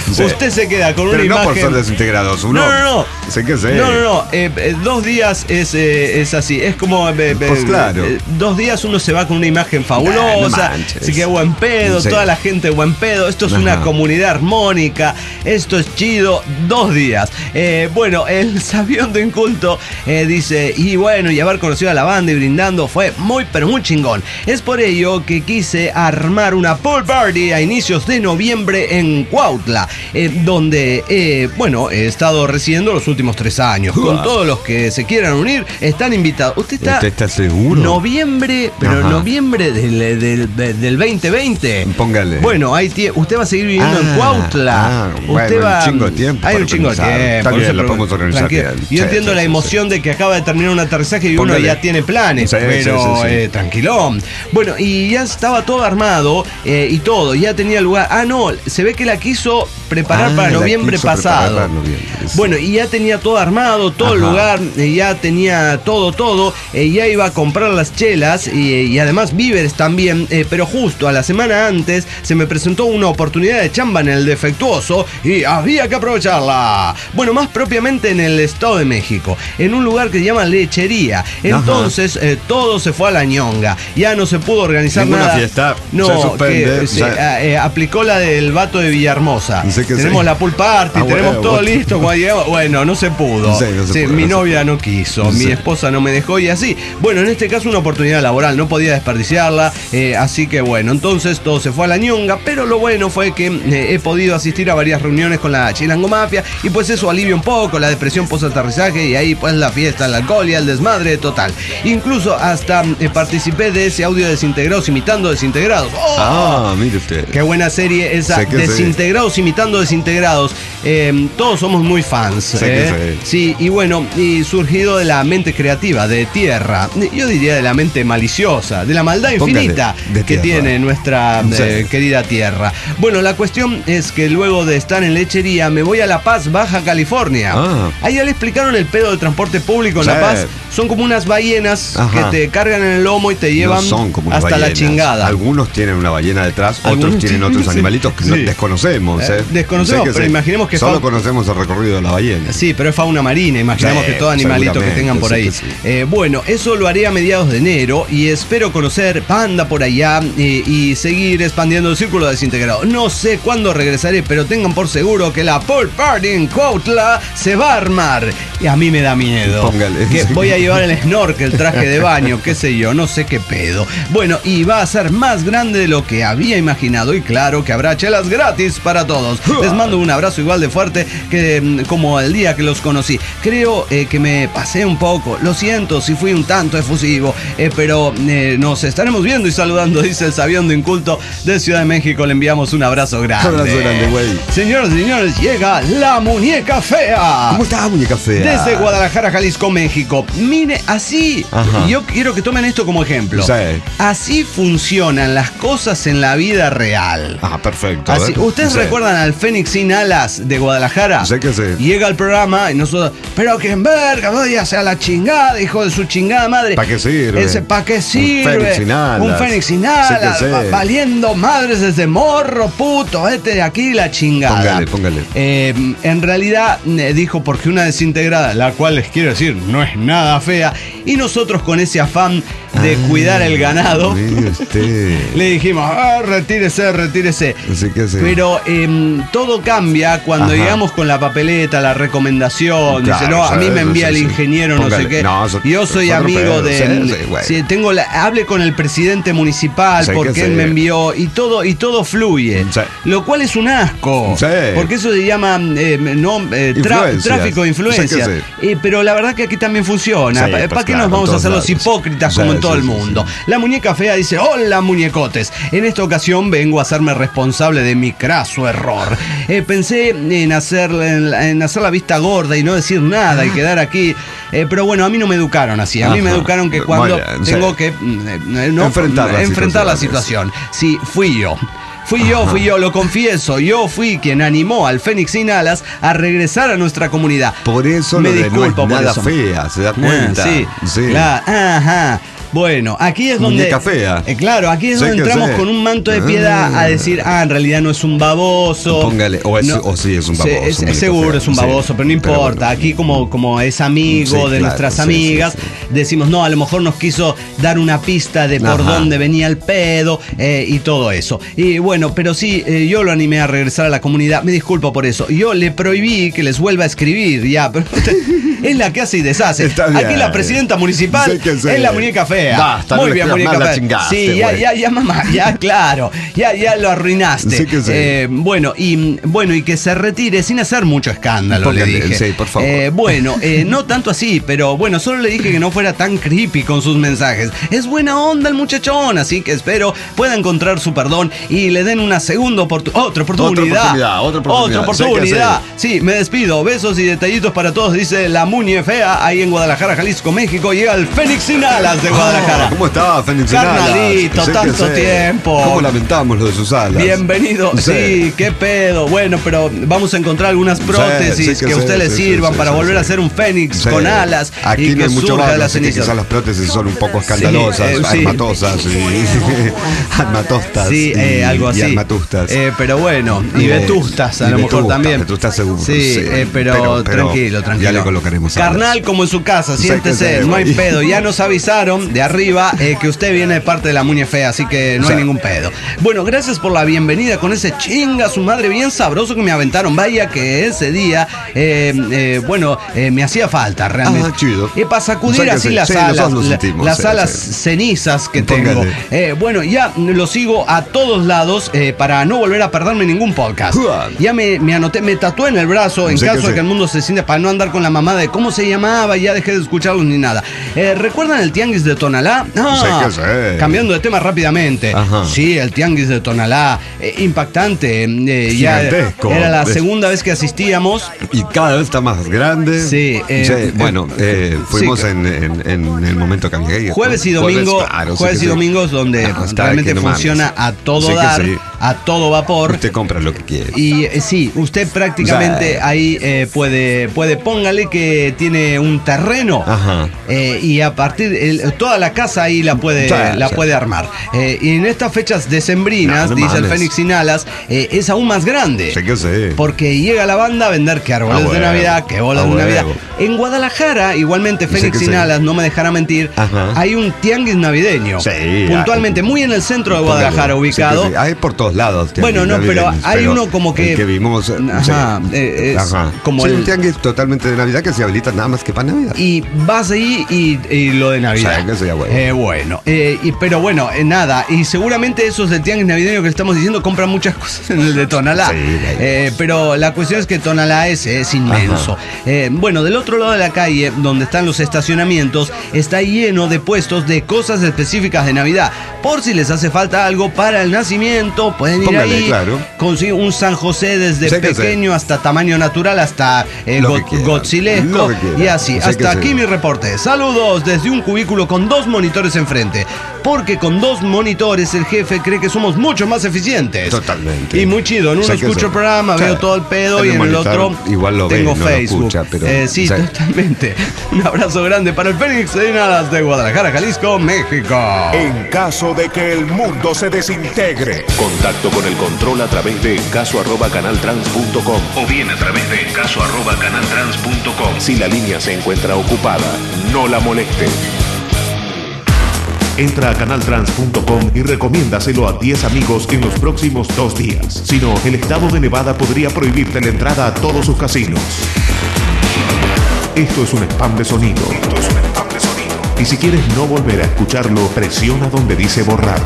Sí. Usted se queda con Pero una no imagen. por ser desintegrados, uno. No, no, no. Sé que sé. No, no, no. Eh, eh, dos días es, eh, es así. Es como. Eh, pues claro. eh, dos días uno se va con una imagen fabulosa. Nah, no se queda buen pedo. Sí. Toda la gente buen pedo. Esto es Ajá. una comunidad armónica. Esto es chido. Dos días. Eh, bueno, el Sabiondo Inculto eh, dice. Y bueno, y haber conocido a la banda y brindando fue muy, pero muy chingón. Es por ello que quise armar una pool party a inicios de noviembre en Cuautla, eh, donde, eh, bueno, he estado residiendo los últimos tres años. Con todos los que se quieran unir, están invitados. ¿Usted está, ¿Usted está seguro? Noviembre, pero Ajá. noviembre del, del, del, del veinte veinte. Póngale. Bueno, hay tie- usted va a seguir viviendo ah, en Cuautla. Ah, usted bueno, va, un chingo de tiempo. Hay un chingo de tiempo. También lo podemos organizar bien. Yo sí, entiendo sí, la sí, emoción sí. de que acaba de terminar un aterrizaje y Póngale. uno ya tiene planes, Sí, pero sí, sí, sí. Eh, tranquilón. Bueno, y ya estaba todo armado eh, y todo, ya tenía lugar. Ah, no, se ve que la quiso preparar ah, para noviembre pasado. Para noviembre, sí. Bueno, y ya tenía todo armado, todo Ajá. el lugar, eh, ya tenía todo, todo. Eh, ya iba a comprar las chelas y, y además víveres también. Eh, pero justo a la semana antes se me presentó una oportunidad de chamba en el Defectuoso y había que aprovecharla. Bueno, más propiamente en el Estado de México, en un lugar que se llama Lechería. Entonces, eh, todo se fue a la ñonga. Ya no se pudo organizar Ninguna nada. fiesta. No, se suspende, que se, eh, aplicó la del vato de Villahermosa. Tenemos sí. la pool party, ah, tenemos bueno, todo bueno. listo. Cuando llegamos, bueno, no se pudo. Sí, no se sí, pudo mi no novia no quiso, sí. mi esposa no me dejó y así. Bueno, en este caso una oportunidad laboral, no podía desperdiciarla. Eh, así que bueno, entonces todo se fue a la ñonga. Pero lo bueno fue que eh, he podido asistir a varias reuniones con la Chilango Mafia y pues eso alivia un poco la depresión post aterrizaje y ahí pues la fiesta, el alcohol y el desmadre total. Incluso hasta eh, participé de ese audio de Desintegrados imitando Desintegrados. ¡Oh! Ah, mire usted. Qué buena serie esa, Desintegrados sí. imitando Desintegrados. Eh, todos somos muy fans. Sé eh. Sí, y bueno, y surgido de la mente creativa de Tierra, yo diría de la mente maliciosa, de la maldad infinita que tiene nuestra eh, sí. querida Tierra. Bueno, la cuestión es que luego de estar en Lechería me voy a La Paz, Baja California. Ah. Ahí ya le explicaron el pedo del transporte público en sí. La Paz. Son como unas ballenas Ajá. que te cargan en el lomo y te llevan no son como hasta ballenas. La chingada. Algunos tienen una ballena detrás, otros tienen otros animalitos que sí. no desconocemos. ¿eh? Desconocemos, pero sí. imaginemos que solo fa... conocemos el recorrido de la ballena. Sí, pero es fauna marina, imaginemos sí, que todo animalito que tengan por ahí. Sí. Eh, bueno, eso lo haré a mediados de enero y espero conocer banda por allá eh, y seguir expandiendo el círculo de Desintegrado. No sé cuándo regresaré, pero tengan por seguro que la pool party en Cuautla se va a armar. Y a mí me da miedo. Póngale. Que voy a llevar el snorkel, el traje de baño, qué sé yo, no sé qué pedo. Bueno, y va a ser más grande de lo que había imaginado y claro que habrá chelas gratis para todos. Les mando un abrazo igual de fuerte que como el día que los conocí. Creo eh, que me pasé un poco, lo siento si fui un tanto efusivo, eh, pero eh, nos estaremos viendo y saludando, dice el Sabiondo Inculto de Ciudad de México. Le enviamos un abrazo grande. Un abrazo grande, güey. Señoras y señores, llega la muñeca fea. ¿Cómo está, muñeca fea? Desde Guadalajara, Jalisco, México. Mire, así, Ajá. yo quiero que tomen esto como ejemplo. Sí. Así funcionan las cosas en la vida real. Ah, perfecto. Así, ¿ustedes sí. recuerdan al Fénix Sin Alas de Guadalajara? Sé que sí. Llega al programa y nosotros, pero que en verga, ya sea la chingada, hijo de su chingada madre. ¿Para qué sirve? Ese, ¿para qué sirve? Un Fénix Sin Alas. Un Fénix Sin Alas. Va, valiendo madres desde morro, puto, este de aquí la chingada. Póngale, póngale. Eh, en realidad, eh, dijo, porque una desintegrada, la cual les quiero decir, no es nada fea, y nosotros con ese afán de ah, cuidar el ganado, le dijimos, ah, retírese, retírese. Así que sí. Pero eh, todo cambia cuando Ajá. llegamos con la papeleta, la recomendación. Claro, dice, no, a mí me envía sí, el ingeniero, sí. no sé qué. No, so, yo soy amigo de. Sí, sí, tengo la, hable con el presidente municipal sí, porque él sí. me envió y todo, y todo fluye. Sí. Lo cual es un asco. Sí. Porque eso se llama eh, no, eh, tra, tráfico de influencias. Sí sí. eh, pero la verdad que aquí también funciona. Sí, ¿Para pues, qué claro, nos vamos a hacer lados. Los hipócritas sí, como en todo sí, el mundo? Sí, sí. La muñeca fea dice, hola muñecotes. En esta ocasión vengo a hacerme responsable de mi craso error. Eh, pensé en hacer, en, en hacer la vista gorda y no decir nada y quedar aquí. Eh, pero bueno, a mí no me educaron así. A mí Ajá. me educaron que cuando bien, tengo sí. que eh, no, enfrentar, la, enfrentar la situación. Sí, fui yo. Fui Ajá. yo, fui yo, lo confieso. Yo fui quien animó al Fénix Sin Alas a regresar a nuestra comunidad. Por eso me lo de disculpo no es nada por eso. fea, ¿se da cuenta? Ah, sí, sí. La, ajá. Bueno, aquí es donde... Muñeca fea. Eh, claro, aquí es Sé donde que entramos sé. con un manto de piedad Ah. a decir, ah, en realidad no es un baboso. Póngale, o, es, No, o sí es un baboso. se- es- muñeca seguro fea. es un Sí, baboso, pero no importa. bueno. Aquí como, como es amigo Sí, de claro, nuestras sí, amigas, sí, sí. decimos, no, a lo mejor nos quiso dar una pista de por Ajá. dónde venía el pedo eh, y todo eso. Y bueno, pero sí, eh, yo lo animé a regresar a la comunidad. Me disculpo por eso. Yo le prohibí que les vuelva a escribir, ya, pero es la que hace y deshace. Está bien. Aquí la presidenta municipal Sé que sé. es la muñeca fea. Basta, no Muy le bien, escribas muñeca más, la fea. chingaste, Sí, ya, güey. ya, ya, mamá, ya, claro. Ya, ya lo arruinaste. Sí que sí. Eh, bueno, y bueno, y que se retire sin hacer mucho escándalo, Póngale, le dije. sí, por favor. Eh, bueno, eh, no tanto así, pero bueno, solo le dije que no fuera tan creepy con sus mensajes. Es buena onda el muchachón, así que espero pueda encontrar su perdón y le den una segunda oportu- otra oportunidad. oportunidad, otra oportunidad. Otra Sé que oportunidad. Sí, me despido. Besos y detallitos para todos, dice la Muñe Fea, ahí en Guadalajara, Jalisco, México. Llega el Fénix sin alas de Guadalajara. Ah, ¿Cómo está, Fénix sin alas? Carnalito, Sé que tanto sé. tiempo. ¿Cómo lamentamos lo de sus alas? Bienvenido, sí. qué pedo. Bueno, pero vamos a encontrar algunas prótesis sí que que a usted sí, le sí, sirvan sí, para sí, volver sí. a ser un fénix Sí. con alas Aquí y no que hay mucho surja de barro, las así que cenizas. quizás las prótesis son un poco escandalosas, eh, sí. armatosas y armatostas. Sí, y, eh, algo así. Y armatustas. Eh, pero bueno, y Eh, vetustas a y lo mejor vetustas, también. vetustas seguro, Sí, sí. eh, pero, Pero- pero tranquilo, tranquilo. ya le colocaremos alas. Carnal como en su casa, Sé siéntese, que sé, no hay güey. pedo. Ya nos avisaron de arriba eh, que usted viene de parte de la Muñe Fea, así que no Sí. hay ningún pedo. Bueno, gracias por la bienvenida con ese chinga su madre bien sabroso que me aventaron. Vaya que ese día, eh, eh, bueno, eh, me hacía falta realmente. Ah, chido. Y para sacudir Sé que así sí. las Sí, alas, nosotros lo la- sentimos, las sí, alas sí. cenizas que Póngale. tengo. Eh, bueno, ya lo sigo a todos lados eh, para no volver a perderme ningún podcast. Uah. Ya me, me anoté, me tatué en el brazo en Sí que caso de sí. que el mundo se siente para no andar con la mamada de cómo se llamaba, ya dejé de escucharlos ni nada. Eh, ¿Recuerdan el tianguis de Tonalá? Ah, Sé que sí. cambiando de tema rápidamente. Ajá. Sí, el tianguis de Tonalá, eh, impactante. eh, ya Gigantesco. era la De- segunda vez que asistíamos. Y cada vez está más grande. Sí, eh, eh, bueno, eh, fuimos sí. en, en- en el momento que había ido. Jueves y domingo, Jueves, claro, jueves sí que y sí. domingos donde Ah, está, realmente que no funciona mames. a todo Sí que dar, sí. a todo vapor. Usted compra lo que quiere. Y eh, sí, usted prácticamente Sí. ahí eh, puede, puede, póngale que tiene un terreno Ajá. eh, y a partir el- toda la casa ahí la puede, Sí, la sí. puede armar. Eh, y en estas fechas decembrinas, No, no dice el mames. Fénix sin alas, eh, es aún más grande. Sé que sé. Porque llega la banda a vender que árboles A de huevo, Navidad, que bolas a de Navidad. huevo. En Guadalajara, igualmente Sé Fénix que sin sí. alas, no me dejará mentir, Ajá. hay un tianguis navideño. Sí, puntualmente, hay- muy en el centro de Póngale. Guadalajara, Sí que ubicado. sí. Hay por todos lados. tianguis Bueno, no, pero navideños, hay uno como que- el que vimos. eh, Ajá, sí. eh, es Ajá. como Sí, el- un tianguis totalmente de Navidad que se habilita nada más que para Navidad. Y vas ahí y, y lo de Navidad. Sí, que sea bueno. Eh, bueno, eh, y, pero bueno, eh, nada. Y seguramente esos del tianguis navideño que le estamos diciendo compran muchas cosas en el de Tonalá. Sí, ahí. Eh, pero la cuestión es que Tonalá es, es inmenso. Eh, bueno, del otro lado de la calle, donde están los estacionamientos, está lleno de puestos de cosas específicas de Navidad. Por si les hace falta algo para el nacimiento, pueden ir Póngale, ahí. claro. Consigue un San José desde Sé que pequeño hasta tamaño natural, hasta eh, Lo go- que quiera. godzilesco. Lo que quiera. Y así, Sé que hasta sí. aquí mi reporte. Saludos desde un cubículo con dos monitores enfrente. Porque con dos monitores el jefe cree que somos mucho más eficientes. Totalmente. Y muy chido. En uno Sé que escucho sí. el programa, Sí. veo todo el pedo En y el en el monitor otro igual lo ve, tengo no lo Facebook. escucha, pero- Eh, sí, sí. totalmente. Un abrazo grande para el Fénix de Alas de Guadalajara, Jalisco, México. En caso de que el mundo se desintegre. Contacto con el control a través de encaso arroba canaltrans punto com o bien a través de encaso arroba canaltrans punto com. Si la línea se encuentra ocupada, no la moleste. Entra a canaltrans punto com y recomiéndaselo a diez amigos en los próximos dos días. Si no, el estado de Nevada podría prohibirte la entrada a todos sus casinos. Esto es un spam de sonido. Esto es un spam de sonido. Y si quieres no volver a escucharlo, presiona donde dice borrar.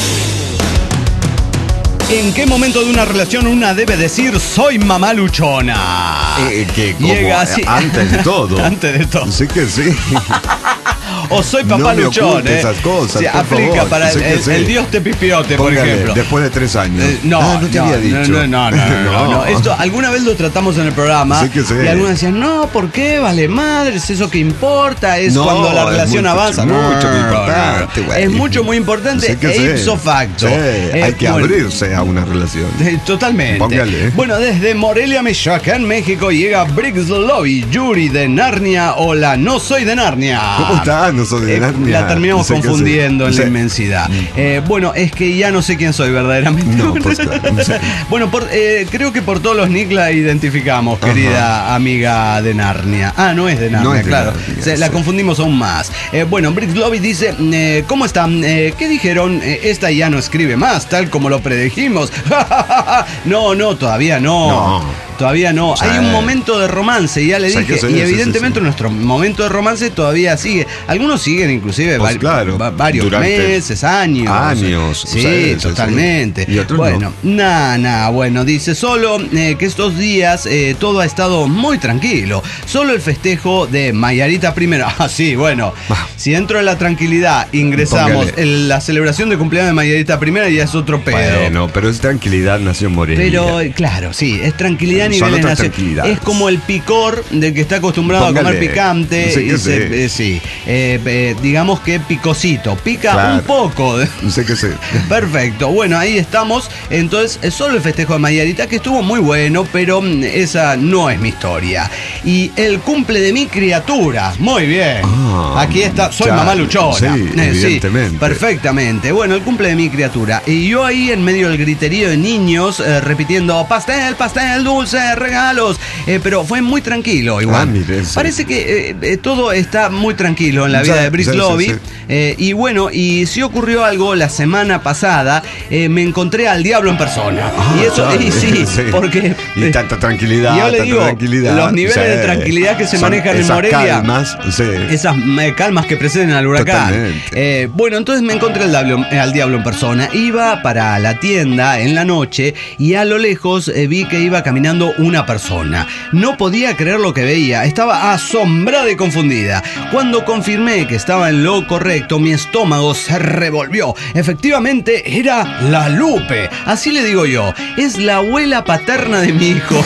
¿En qué momento de una relación una debe decir soy mamá luchona? Eh, que como Llega así. antes de todo. Antes de todo. Sí que sí. O soy papá No me luchón, oculte ¿eh? esas cosas, Sí, por aplica favor, para el, sé que el- sí. el dios te pipiote, por Póngale, ejemplo. después de tres años. Eh, no, Ah, no te no, había dicho. no, no, no, no, no, no. Esto alguna vez lo tratamos en el programa Sí que sí. y algunos decían, no, ¿por qué? Vale madre, es eso que importa, es No, cuando la es relación mucho, avanza. mucho muy No, no, no. importante, güey. Es mucho, muy importante Sí que e sí. ipso facto. Sí, Eh, hay que bueno, abrirse a una relación. eh, Totalmente. Póngale. Bueno, desde Morelia, Michoacán, México, llega Briggs Lobby, Yuri de Narnia. Hola, no soy de Narnia. ¿Cómo están? no sos de eh, Narnia. la terminamos No sé confundiendo en sí. la inmensidad. Eh, bueno, es que ya no sé quién soy verdaderamente. No, pues claro, no sé. Bueno, por, eh, creo que por todos los nick la identificamos, querida Ajá. amiga de Narnia. Ah, no es de Narnia, No es de claro. Narnia, Se, la sí. confundimos aún más. Eh, bueno, Brix Lobby dice, eh, ¿cómo están? Eh, ¿Qué dijeron? Eh, esta ya no escribe más, tal como lo predijimos. no, no, todavía no. No. Todavía no. Sí. Hay un momento de romance, ya le Sí, dije. que sí, y sí, evidentemente sí, sí. nuestro momento de romance todavía sigue. Algunos siguen inclusive Pues va- claro, va- varios durante meses, años. años, Sí, sí, sí, totalmente. sí. Y otros bueno, nada, nada. Bueno, dice solo eh, que estos días eh, todo ha estado muy tranquilo. Solo el festejo de Mayarita primero. Ah, sí, bueno. Ah. Si dentro de la tranquilidad ingresamos Póngale. en la celebración de cumpleaños de Mayarita primera, ya es otro pedo. Bueno, pero es tranquilidad, nació Morelia. Pero claro, sí, es tranquilidad a Son niveles otras nacionales. tranquilidades. Es como el picor del que está acostumbrado Póngale. a comer picante. No sé y qué se- sé. eh, sí, eh, eh, digamos que picosito, pica Claro. un poco. No sé qué sé. Perfecto, bueno, ahí estamos. Entonces, es solo el festejo de Mayarita, que estuvo muy bueno, pero mm, esa no es mi historia. Y el cumple de mi criatura, muy bien. Ah, Aquí está, soy ya, mamá luchona. sí, Eh, evidentemente. perfectamente. Bueno, el cumple de mi criatura. Y yo ahí en medio del griterío de niños, eh, repitiendo pastel, pastel, dulce, regalos. Eh, pero fue muy tranquilo igual. Ah, mire, sí. Parece que eh, eh, todo está muy tranquilo en la vida Sí, de Brix sí, sí, Lobby. sí. Eh, y bueno, y si ocurrió algo la semana pasada, eh, me encontré al diablo en persona. Ah, y eso, chale, y sí, sí. porque. Y tanta tranquilidad, Y yo le tanta digo, tranquilidad. los niveles Sí. de tranquilidad que se Son manejan en esas Morelia. calmas, sí. Esas eh, calmas que preceden al huracán. Totalmente. Eh, bueno, entonces me encontré al diablo, eh, al diablo en persona. Iba para la tienda en la noche y a lo lejos eh, vi que iba caminando una persona. No podía creer lo que veía. Estaba asombrada y confundida. Cuando confirmé que estaba en lo correcto, mi estómago se revolvió. Efectivamente, era la Lupe. Así le digo yo. Es la abuela paterna de mi hijo.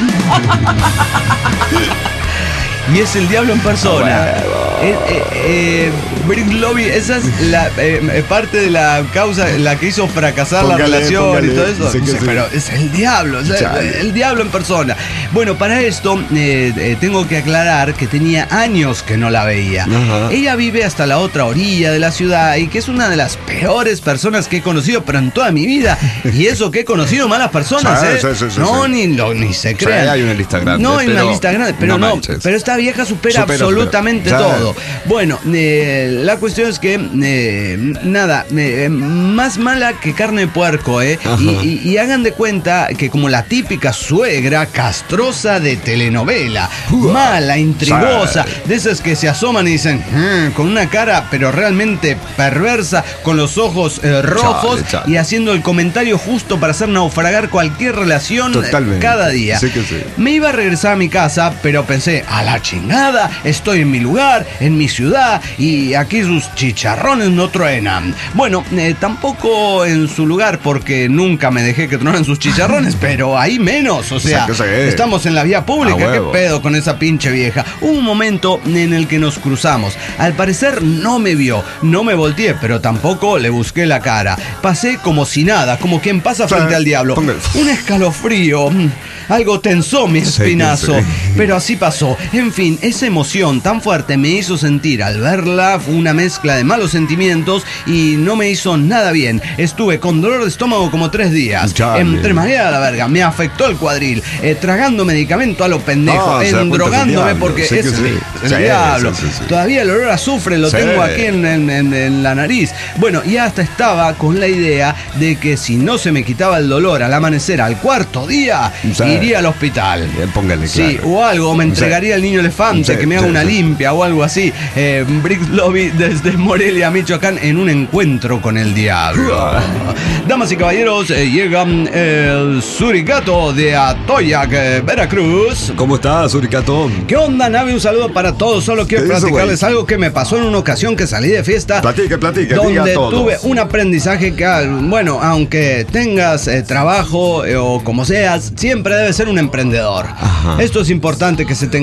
Y es el diablo en persona. Eh, eh, eh, Brix Lobby, esa es la eh, parte de la causa, la que hizo fracasar Póngale, la relación póngale. y todo eso. Sí que Sí, sí. pero es el diablo, o sea, Chale. el diablo en persona. Bueno, para esto eh, eh, tengo que aclarar que tenía años que no la veía. Ajá. Ella vive hasta la otra orilla de la ciudad y que es una de las peores personas que he conocido, pero en toda mi vida. Y eso que he conocido malas personas, Sí, ¿eh? sí, sí, sí, no, sí. Ni, lo, ni se Sí, crean. hay una lista grande, No, hay una pero lista grande, pero no no. manches. Pero esta vieja supera, Supera, absolutamente supera. Ya. todo. Bueno, eh, la cuestión es que, eh, nada, eh, más mala que carne de puerco, ¿eh? Ajá. Y, y- y hagan de cuenta que como la típica suegra castrosa de telenovela, mala, intrigosa, de esas que se asoman y dicen, "Mm", con una cara pero realmente perversa, con los ojos eh, rojos Chale, chale. y haciendo el comentario justo para hacer naufragar cualquier relación eh, Totalmente. cada día. Sí que sí. Me iba a regresar a mi casa, pero pensé, a la chingada, estoy en mi lugar, en mi ciudad, y aquí sus chicharrones no truenan. Bueno, eh, tampoco en su lugar, porque nunca me dejé que tronaran sus chicharrones, pero ahí menos, o sea, O sea, que sí. estamos en la vía pública, A ¿qué huevo. pedo con esa pinche vieja? Hubo un momento en el que nos cruzamos. Al parecer no me vio, no me volteé, pero tampoco le busqué la cara. Pasé como si nada, como quien pasa frente al diablo. Póngale. Un escalofrío, mm, algo tensó mi Sí, espinazo, sí. pero así pasó. En fin, esa emoción tan fuerte me hizo sentir al verla una mezcla de malos sentimientos y no me hizo nada bien. Estuve con dolor de estómago como tres días. Chale. Entre marea la verga, me afectó el cuadril, eh, tragando medicamento a lo pendejo, No, se da cuenta, es el endrogándome diablo. porque Sí es que el, sí. el Sí, diablo. sí, sí, sí. Todavía el olor a azufre lo Sí. tengo aquí en, en- en- en la nariz. Bueno, y hasta estaba con la idea de que si no se me quitaba el dolor al amanecer al cuarto día, Sí. iría al hospital. Bien, póngale, Sí, claro. o algo, me entregaría al niño elefante, Sí, que me haga sí, una sí. limpia o algo así. Eh, Brix Lobby desde Morelia, Michoacán, en un encuentro con el diablo. Damas y caballeros, eh, llega mm, el suricato de Atoyac, eh, Veracruz. ¿Cómo estás, Suricato? ¿Qué onda, Navi? Un saludo para todos. Solo quiero ¿Qué dice, platicarles güey? algo que me pasó en una ocasión que salí de fiesta. Platique, platique, diga Donde todo. tuve un aprendizaje que, ah, bueno, aunque tengas eh, trabajo eh, o como seas, siempre debes ser un emprendedor. Ajá. Esto es importante que se tenga en cuenta.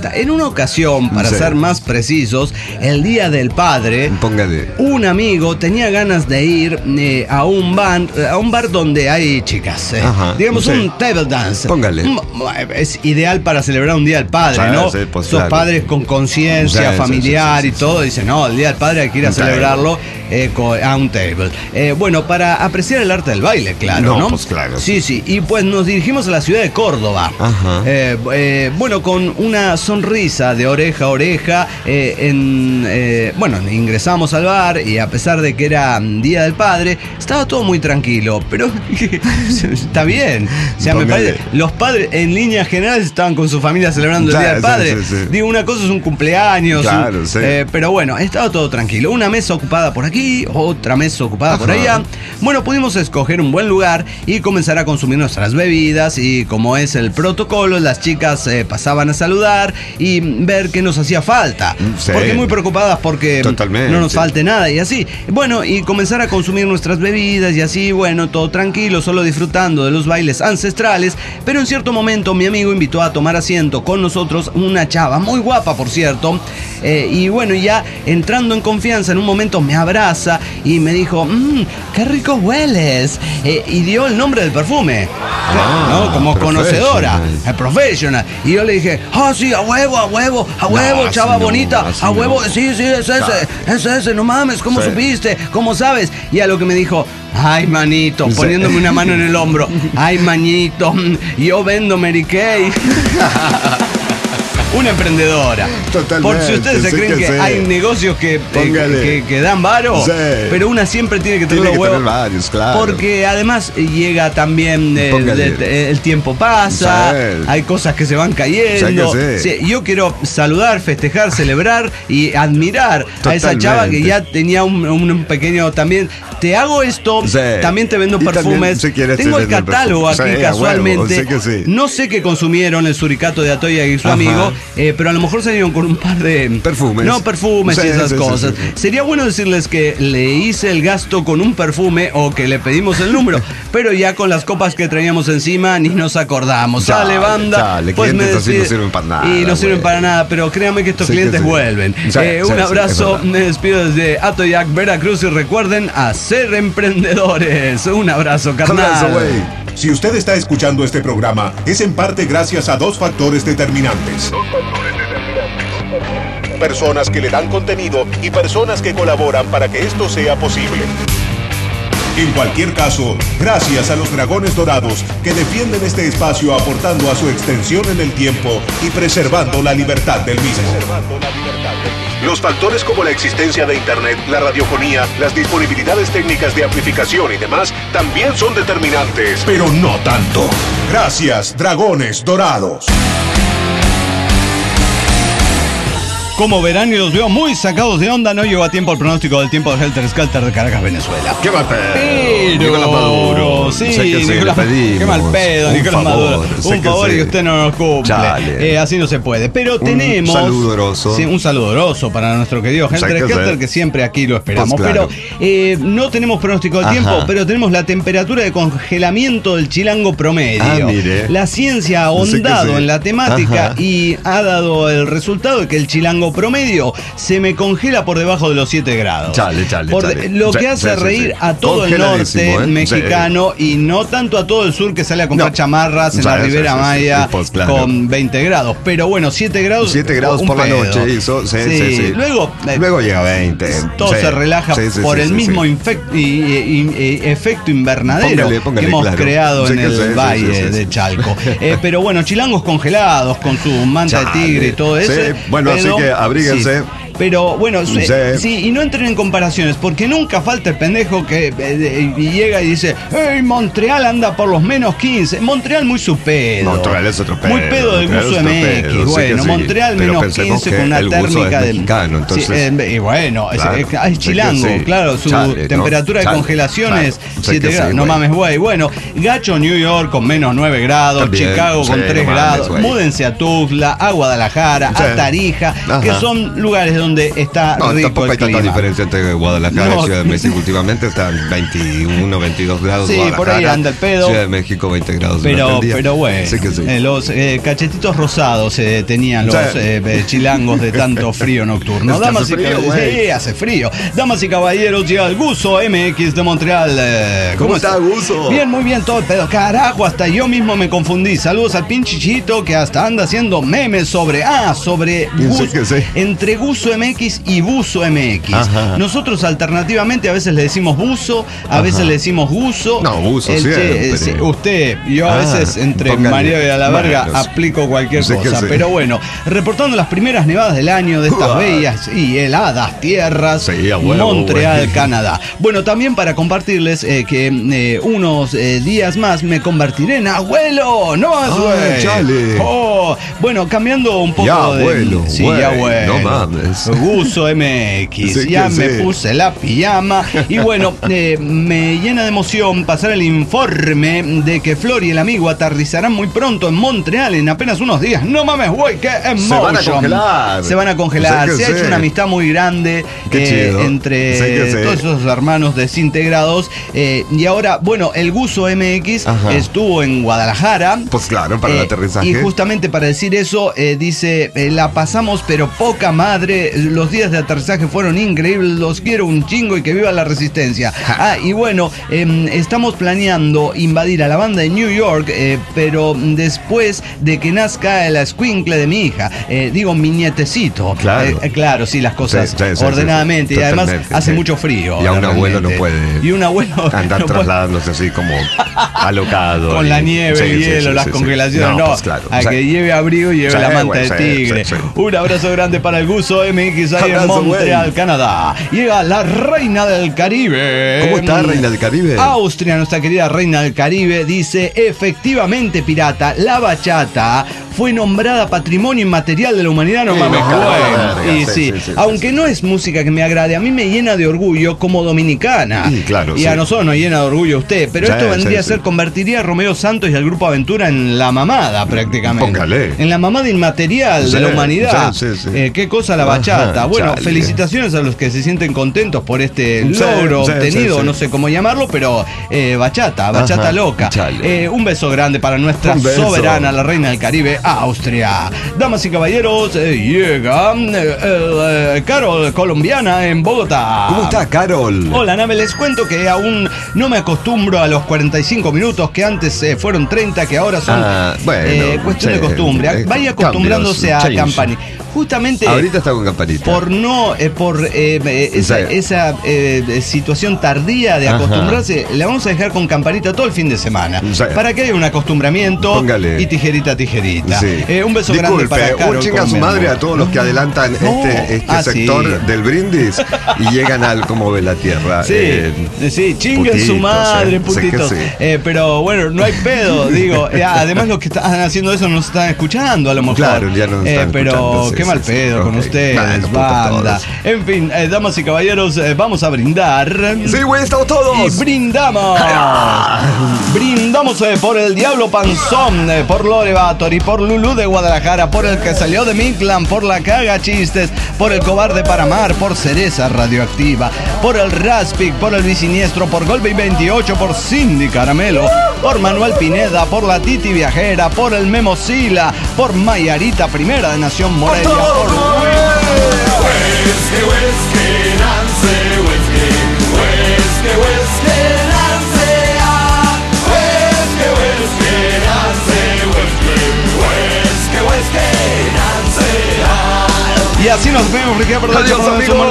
fiesta. En una ocasión, para Sí. ser más precisos, el Día del Padre, Póngale. un amigo tenía ganas de ir eh, a un bar, a un bar donde hay chicas. eh. Ajá, Digamos sí. un table dance. Póngale. Un- Es ideal para celebrar un Día del Padre, Sí, ¿no? sí, pues, Sos claro. padres con conciencia Sí, sí, familiar sí, sí, y todo. Dicen, no, el Día del Padre hay que ir a Un table. celebrarlo eh, co- a un table. Eh, bueno, para apreciar el arte del baile, claro, No, ¿no? pues, claro. Sí, sí. Y pues nos dirigimos a la ciudad de Córdoba. Ajá. Eh, eh, bueno, con una sonrisa de oreja a oreja, eh, en, eh, bueno, ingresamos al bar y a pesar de que era mm, Día del Padre, estaba todo muy tranquilo, pero está bien. O sea, me Póngale. parece, los padres en líneas generales estaban con su familia celebrando el Ya, Día del sí, Padre. sí, sí. Digo, una cosa es un cumpleaños, Claro, un- sí. eh, pero bueno, estaba todo tranquilo. Una mesa ocupada por aquí, otra mesa ocupada por Ajá. allá. Bueno, pudimos escoger un buen lugar y comenzar a consumir nuestras bebidas y como es el protocolo, las chicas eh, pasaban a saludar y ver qué nos hacía falta. Sí. Porque muy preocupadas porque Totalmente. no nos falte nada y así. Bueno, y comenzar a consumir nuestras bebidas y así, bueno, todo tranquilo, solo disfrutando de los bailes ancestrales, pero en cierto momento mi amigo invitó a tomar asiento con nosotros una chava, muy guapa por cierto, eh, y bueno, ya entrando en confianza, en un momento me abraza y me dijo, mmm, qué rico hueles, eh, y dio el nombre del perfume, Ah, ¿no? Como conocedora, professional. el professional, y yo le dije, ah, sí, a huevo, a huevo, a huevo, así chava no, bonita, así a huevo, no. sí, sí, es ese, es ese, no mames, ¿cómo Sí. supiste? ¿Cómo sabes? Y a lo que me dijo, ay, manito, Sí. poniéndome una mano en el hombro, ay, manito, yo vendo Mary Kay. Una emprendedora. Totalmente, Por si ustedes se sí creen que que sí. hay negocios que, eh, Póngale. que, que dan varo, Sí. pero una siempre tiene que tener Tiene los que huevos. tener varios, claro. Porque además eh, llega también, eh, Póngale. de- de- el tiempo pasa, Sí. hay cosas que se van cayendo. Sí que sí. Sí, yo quiero saludar, festejar, celebrar y admirar a esa Totalmente. chava que ya tenía un, un pequeño también. Te hago esto, Sí. también te vendo Y también, perfumes. si quieres, Tengo te el vendo catálogo perfumes. aquí Sí, a huevo, casualmente. sí que sí. No sé qué consumieron el suricato de Atoya y su Ajá. amigo, eh, pero a lo mejor salieron con un par de Perfumes. No, perfumes Sí, y esas sí, sí, cosas. sí, sí. Sería bueno decirles que le hice el gasto con un perfume o que le pedimos el número, pero ya con las copas que traíamos encima ni nos acordamos. Chale, Sale, banda. chale, Pues me clientes así no despide- sirven para nada, Y no sirven güey. para nada, pero créanme que estos Sí que clientes sí. vuelven. Sí, Eh, sí, un sí, abrazo, es verdad. me despido desde Atoyac, Veracruz y recuerden a ser emprendedores. Un abrazo, carnal. Abrazo, güey. Si usted está escuchando este programa, es en parte gracias a dos factores determinantes. Personas que le dan contenido y personas que colaboran para que esto sea posible. En cualquier caso, gracias a los Dragones Dorados que defienden este espacio aportando a su extensión en el tiempo y preservando la libertad del mismo. Los factores como la existencia de Internet, la radiofonía, las disponibilidades técnicas de amplificación y demás también son determinantes, pero no tanto. Gracias, Dragones Dorados. Como verán y los veo muy sacados de onda, no llegó a tiempo el pronóstico del tiempo de Helter Skelter de Caracas, Venezuela. Qué mal pedo. Pero, Nicolás Maduro. Sí, Sé que sí, Nicolás, le pedimos. qué mal pedo, Un Nicolás favor, Maduro. sé Un que favor sí. y usted no nos cumple. Chale. Eh, así no se puede. Pero Un tenemos. saludoroso. Sí, un saludoroso para nuestro querido Sé Helter que Skelter, sí. que siempre aquí lo esperamos. Pues claro. Pero eh, no tenemos pronóstico del Ajá. tiempo, pero tenemos la temperatura de congelamiento del chilango promedio. Ah, mire. La ciencia ha Sé que ahondado sí. en la temática Ajá. y ha dado el resultado de que el chilango promedio se me congela por debajo de los siete grados. Chale, chale, Por chale. de- lo Sí, que hace sí, sí, reír sí. a todo el norte Congeladísimo, ¿eh? mexicano y no tanto a todo el sur que sale a comprar No. chamarras en Sí, la sí, Ribera sí, sí, Maya sí, pues, claro. con veinte grados. Pero bueno, siete grados. siete grados un por la pedo. noche hizo. Sí, sí, sí. Luego, eh, Luego llega a veinte. todo Sí. se relaja Sí, sí, por sí, el sí, mismo sí. infec- y- y- y- efecto invernadero Póngale, póngale, que hemos claro. creado Sí en que el sí, sí, valle sí, sí, de sí. Chalco. Eh, pero bueno, chilangos congelados con su manta Chale. de tigre y todo eso. Sí, bueno, así que abríguense. Sí. Pero bueno, sí. Sí. sí, y no entren en comparaciones, porque nunca falta el pendejo que eh, y llega y dice, ¡Ey, Montreal anda por los menos quince! Montreal muy su pedo. Montreal es otro pedo. Muy pedo del Montreal gusto es otro M X. pedo, sí Bueno, que sí. Montreal Pero menos pensemos quince que con una el gusto térmica es de. mexicano, entonces- Sí, eh, y bueno, es- Claro, es, es sé que chilango, sí. claro, su Chale, ¿no? temperatura de Chale, congelación es claro, sé siete que grados. sí, no güey. mames, güey. Bueno, Gacho, New York con menos nueve grados, También, Chicago con sí, tres no mames, grados, güey. múdense a Tuzla, a Guadalajara, Sí. a Tarija, Ajá. que son lugares donde donde está No, rico tampoco el hay tanta clima. diferencia entre Guadalajara No. y Ciudad de México. Últimamente están veintiuno, veintidós grados. Sí, por ahí Guadalajara, anda el pedo. Ciudad de México, veinte grados. Pero, durante el día. pero bueno, Sí que sí. eh, los eh, cachetitos rosados eh, tenían los Sí. eh, eh, chilangos de tanto frío nocturno. Es que Damas hace y frío, cab- güey. sí, hace frío. Damas y caballeros, llega el Guso M X de Montreal. eh, ¿Cómo está, Guso? Bien, muy bien todo el pedo. Carajo, hasta yo mismo me confundí. Saludos al pinchichito que hasta anda haciendo memes sobre. Ah, sobre. Sí Gus- que sí. Entre Guso M X y Buzo M X. Ajá. Nosotros alternativamente a veces le decimos buzo, a Ajá. veces le decimos guso. No, buzo El che- siempre. eh, sí, usted, yo a Ah, veces entre póngale María y a la verga manos. aplico cualquier Sí que cosa. sí. Pero bueno, reportando las primeras nevadas del año de estas Uah. bellas y heladas tierras, Sí, a huevo, Montreal, güey. Canadá. Bueno, también para compartirles eh, que eh, unos eh, días más me convertiré en abuelo. No más, Ah, güey. chale. Oh, bueno, cambiando un poco Ya, de. abuelo, Sí, güey, ya, abuelo. no mames. Guso M X. Sí ya que me sí. puse la pijama. Y bueno, eh, me llena de emoción pasar el informe de que Flor y el amigo aterrizarán muy pronto en Montreal en apenas unos días. No mames, güey, qué emotion. Se van a congelar. Se van a congelar. Sí que Se ha sí. hecho una amistad muy grande Qué eh, chido. entre Sí que sí. todos esos hermanos desintegrados. Eh, y ahora, bueno, el Guso M X Ajá. estuvo en Guadalajara. Pues claro, para el Eh, aterrizaje. Y justamente para decir eso, eh, dice, eh, la pasamos pero poca madre, los días de aterrizaje fueron increíbles, los quiero un chingo y que viva la resistencia. Ah, y bueno, eh, estamos planeando invadir a la banda de New York, eh, pero después de que nazca el escuincle de mi hija, eh, digo mi nietecito. Claro. Eh, claro, sí, las cosas Sí, sí, sí, ordenadamente, sí, sí. y además Totalmente, hace sí. mucho frío. Y a un abuelo no realmente. puede Y un abuelo andar no puede- trasladándose así como alocado. con y- la nieve, Sí, el sí, hielo, sí, las sí, sí. congelaciones, no, pues claro. a O sea, que lleve abrigo y lleve sí, la manta güey, de sí, tigre. sí, sí. Un abrazo grande para el Guso M X ahí Abrazo, en Montreal, güey. Canadá. Llega la reina del Caribe. ¿Cómo está, reina del Caribe? Austria, nuestra querida reina del Caribe, dice, efectivamente, pirata, la bachata fue nombrada Patrimonio Inmaterial de la Humanidad. No Sí, mames, me cago en la güey. verga, Y sí, sí, sí, sí, aunque sí, no es música que me agrade, a mí me llena de orgullo como dominicana. Sí, claro, Y sí. a nosotros nos llena de orgullo usted, pero Sí, esto vendría sí, a ser, sí. convertiría a Romeo Santos y al Grupo Aventura en la mamada prácticamente. Póngale. En la mamada inmaterial Sí, de la humanidad. sí, sí, sí. Eh, qué cosa la Ajá, bachata. Bueno, chale. felicitaciones a los que se sienten contentos por este Sí, logro sí, obtenido, sí, sí. no sé cómo llamarlo, pero eh, bachata, bachata Ajá, loca. chale. Eh, un beso grande para nuestra Un beso. soberana, la reina del Caribe, Austria. Damas y caballeros, eh, llega eh, eh, Carol, colombiana en Bogotá. ¿Cómo está, Carol? Hola, Nave, les cuento que aún no me acostumbro a los cuarenta y cinco minutos que antes eh, fueron treinta, que ahora son Ah, bueno, eh, cuestión sí, de costumbre. eh, Vaya acostumbrándose cambios, a change. campaña. Justamente Ahorita está con campanita. por no, eh, por eh, eh, esa, Sí. esa, eh, situación tardía de Ajá. acostumbrarse, la vamos a dejar con campanita todo el fin de semana. Sí. Para que haya un acostumbramiento. Póngale. Y tijerita, tijerita. Sí. Eh, un beso grande Disculpe, para Carol. un chinga a su Colombiano. madre a todos los que adelantan No. este, este Ah, sector sí. del brindis y llegan al como ve la tierra. Sí, eh, sí, chinguen su putitos, madre, eh. Sé que putitos. sí. Eh, pero bueno, no hay pedo, digo. Eh, además, los que están haciendo eso no están escuchando, a lo mejor. Claro, ya no nos Eh, están pero escuchando, sí, qué sí, mal sí. pedo con Ok. ustedes, Bueno, puta banda. todos. En fin, eh, damas y caballeros, eh, vamos a brindar. Sí, güey, estamos Y todos. brindamos. Brindamos eh, por el Diablo Panzón, eh, por Lore Batory, por Lulú de Guadalajara, por el que salió de Midland, por la Caga Chistes, por el Cobarde Paramar, por Cereza Radioactiva, por el Raspic, por el Biciniestro, por Golbey veintiocho, por Cindy Caramelo, por Manuel Pineda, por la Titi Viajera, por el Memo Sila, por Mayarita Primera de Nación Morelia, por Y así nos vemos, Ricky. Adiós,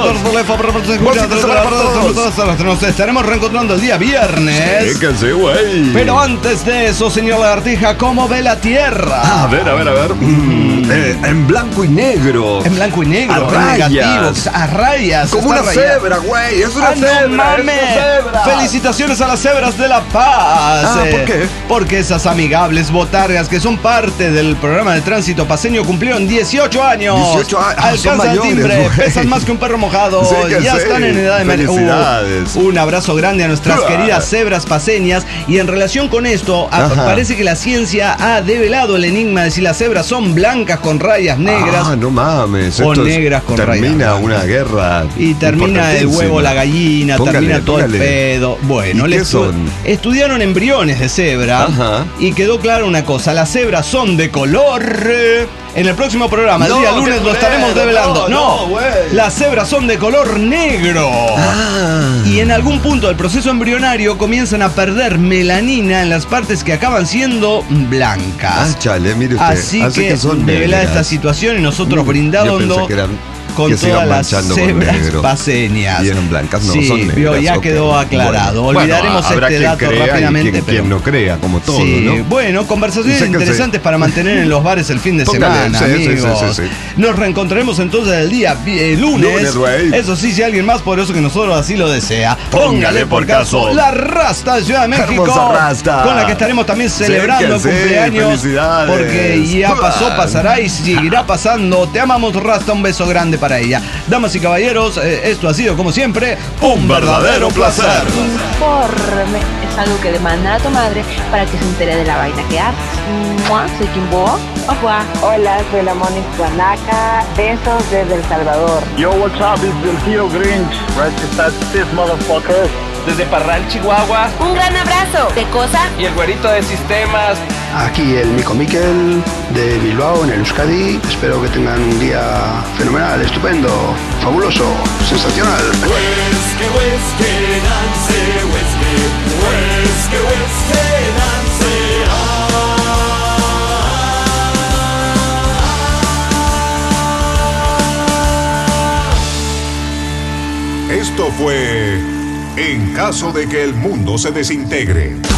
amigos. Nos estaremos reencontrando el día viernes. Sí, que sí, güey. Pero antes de eso, señor Lagartija, ¿cómo ve la Tierra? A ver, a ver, a ver. Mm, eh, en blanco y negro. En blanco y negro, A en rayas. negativo, a rayas. Como está una rayado. cebra, güey. Es una ¡Ah, no cebra. mames! Es una cebra. Felicitaciones a las cebras de La Paz. Ah, ¿por eh, qué? Porque esas amigables botargas que son parte del programa de tránsito paseño cumplieron dieciocho años. dieciocho años. Ah, son Alcanzan el mayores, timbre, güey. pesan más que un perro mojado. Sí, que ya sí. están en edad de mer- Felicidades. Uh, un abrazo grande a nuestras Uah. queridas cebras paseñas. Y en relación con esto, a- Ajá. parece que la ciencia ha develado el enigma de si las cebras son blancas blancas con rayas negras. Ah, no mames. O negras con rayas. Termina una guerra. Y termina el huevo, la gallina, póngale, termina todo póngale. el pedo. Bueno, les son? estudiaron embriones de cebra. Ajá. Y quedó claro una cosa: las cebras son de color. En el próximo programa, no, el día lunes, lo estaremos develando. No, no las cebras son de color negro. Ah. Y en algún punto del proceso embrionario comienzan a perder melanina en las partes que acaban siendo blancas. Ah, chale, mire usted. Así, Así que, que son develada esta situación y nosotros mm, brindando con todas las cebras paseñas. Y eran blancas, no, sí, son negras. Vio, ya okay. quedó aclarado. Bueno, Olvidaremos bueno, este dato rápidamente. Quien, pero... quien no crea, como todo, sí, ¿no? Bueno, conversaciones interesantes para mantener en los bares el fin de Póngale, semana, sí, amigos. Sí, sí, sí, sí. Nos reencontraremos entonces el día eh, lunes. lunes Eso sí, si alguien más poderoso que nosotros así lo desea. Póngale, Póngale por caso la Rasta de Ciudad de México. Rasta. Con la que estaremos también celebrando sí, cumpleaños. Sí, porque ya pasó, pasará y seguirá pasando. Te amamos, Rasta. Un beso grande para ella. Damas y caballeros, eh, esto ha sido como siempre un verdadero placer. Informe es algo que demanda a tu madre para que se entere de la vaina que haces. Soy Kimbo. Hola, soy la Moni Guanaca. Besos desde El Salvador. Yo, what's up? It's el tío Grinch. Right, estás this motherfucker. Desde Parral, Chihuahua. Un gran abrazo de Cosa y el güerito de Sistemas. Aquí el Mico Miquel de Bilbao en el Euskadi. Espero que tengan un día fenomenal, estupendo, fabuloso, sensacional. Whisky, whisky, dance, whisky, whisky, whisky, dance, ah. Esto fue En caso de que el mundo se desintegre.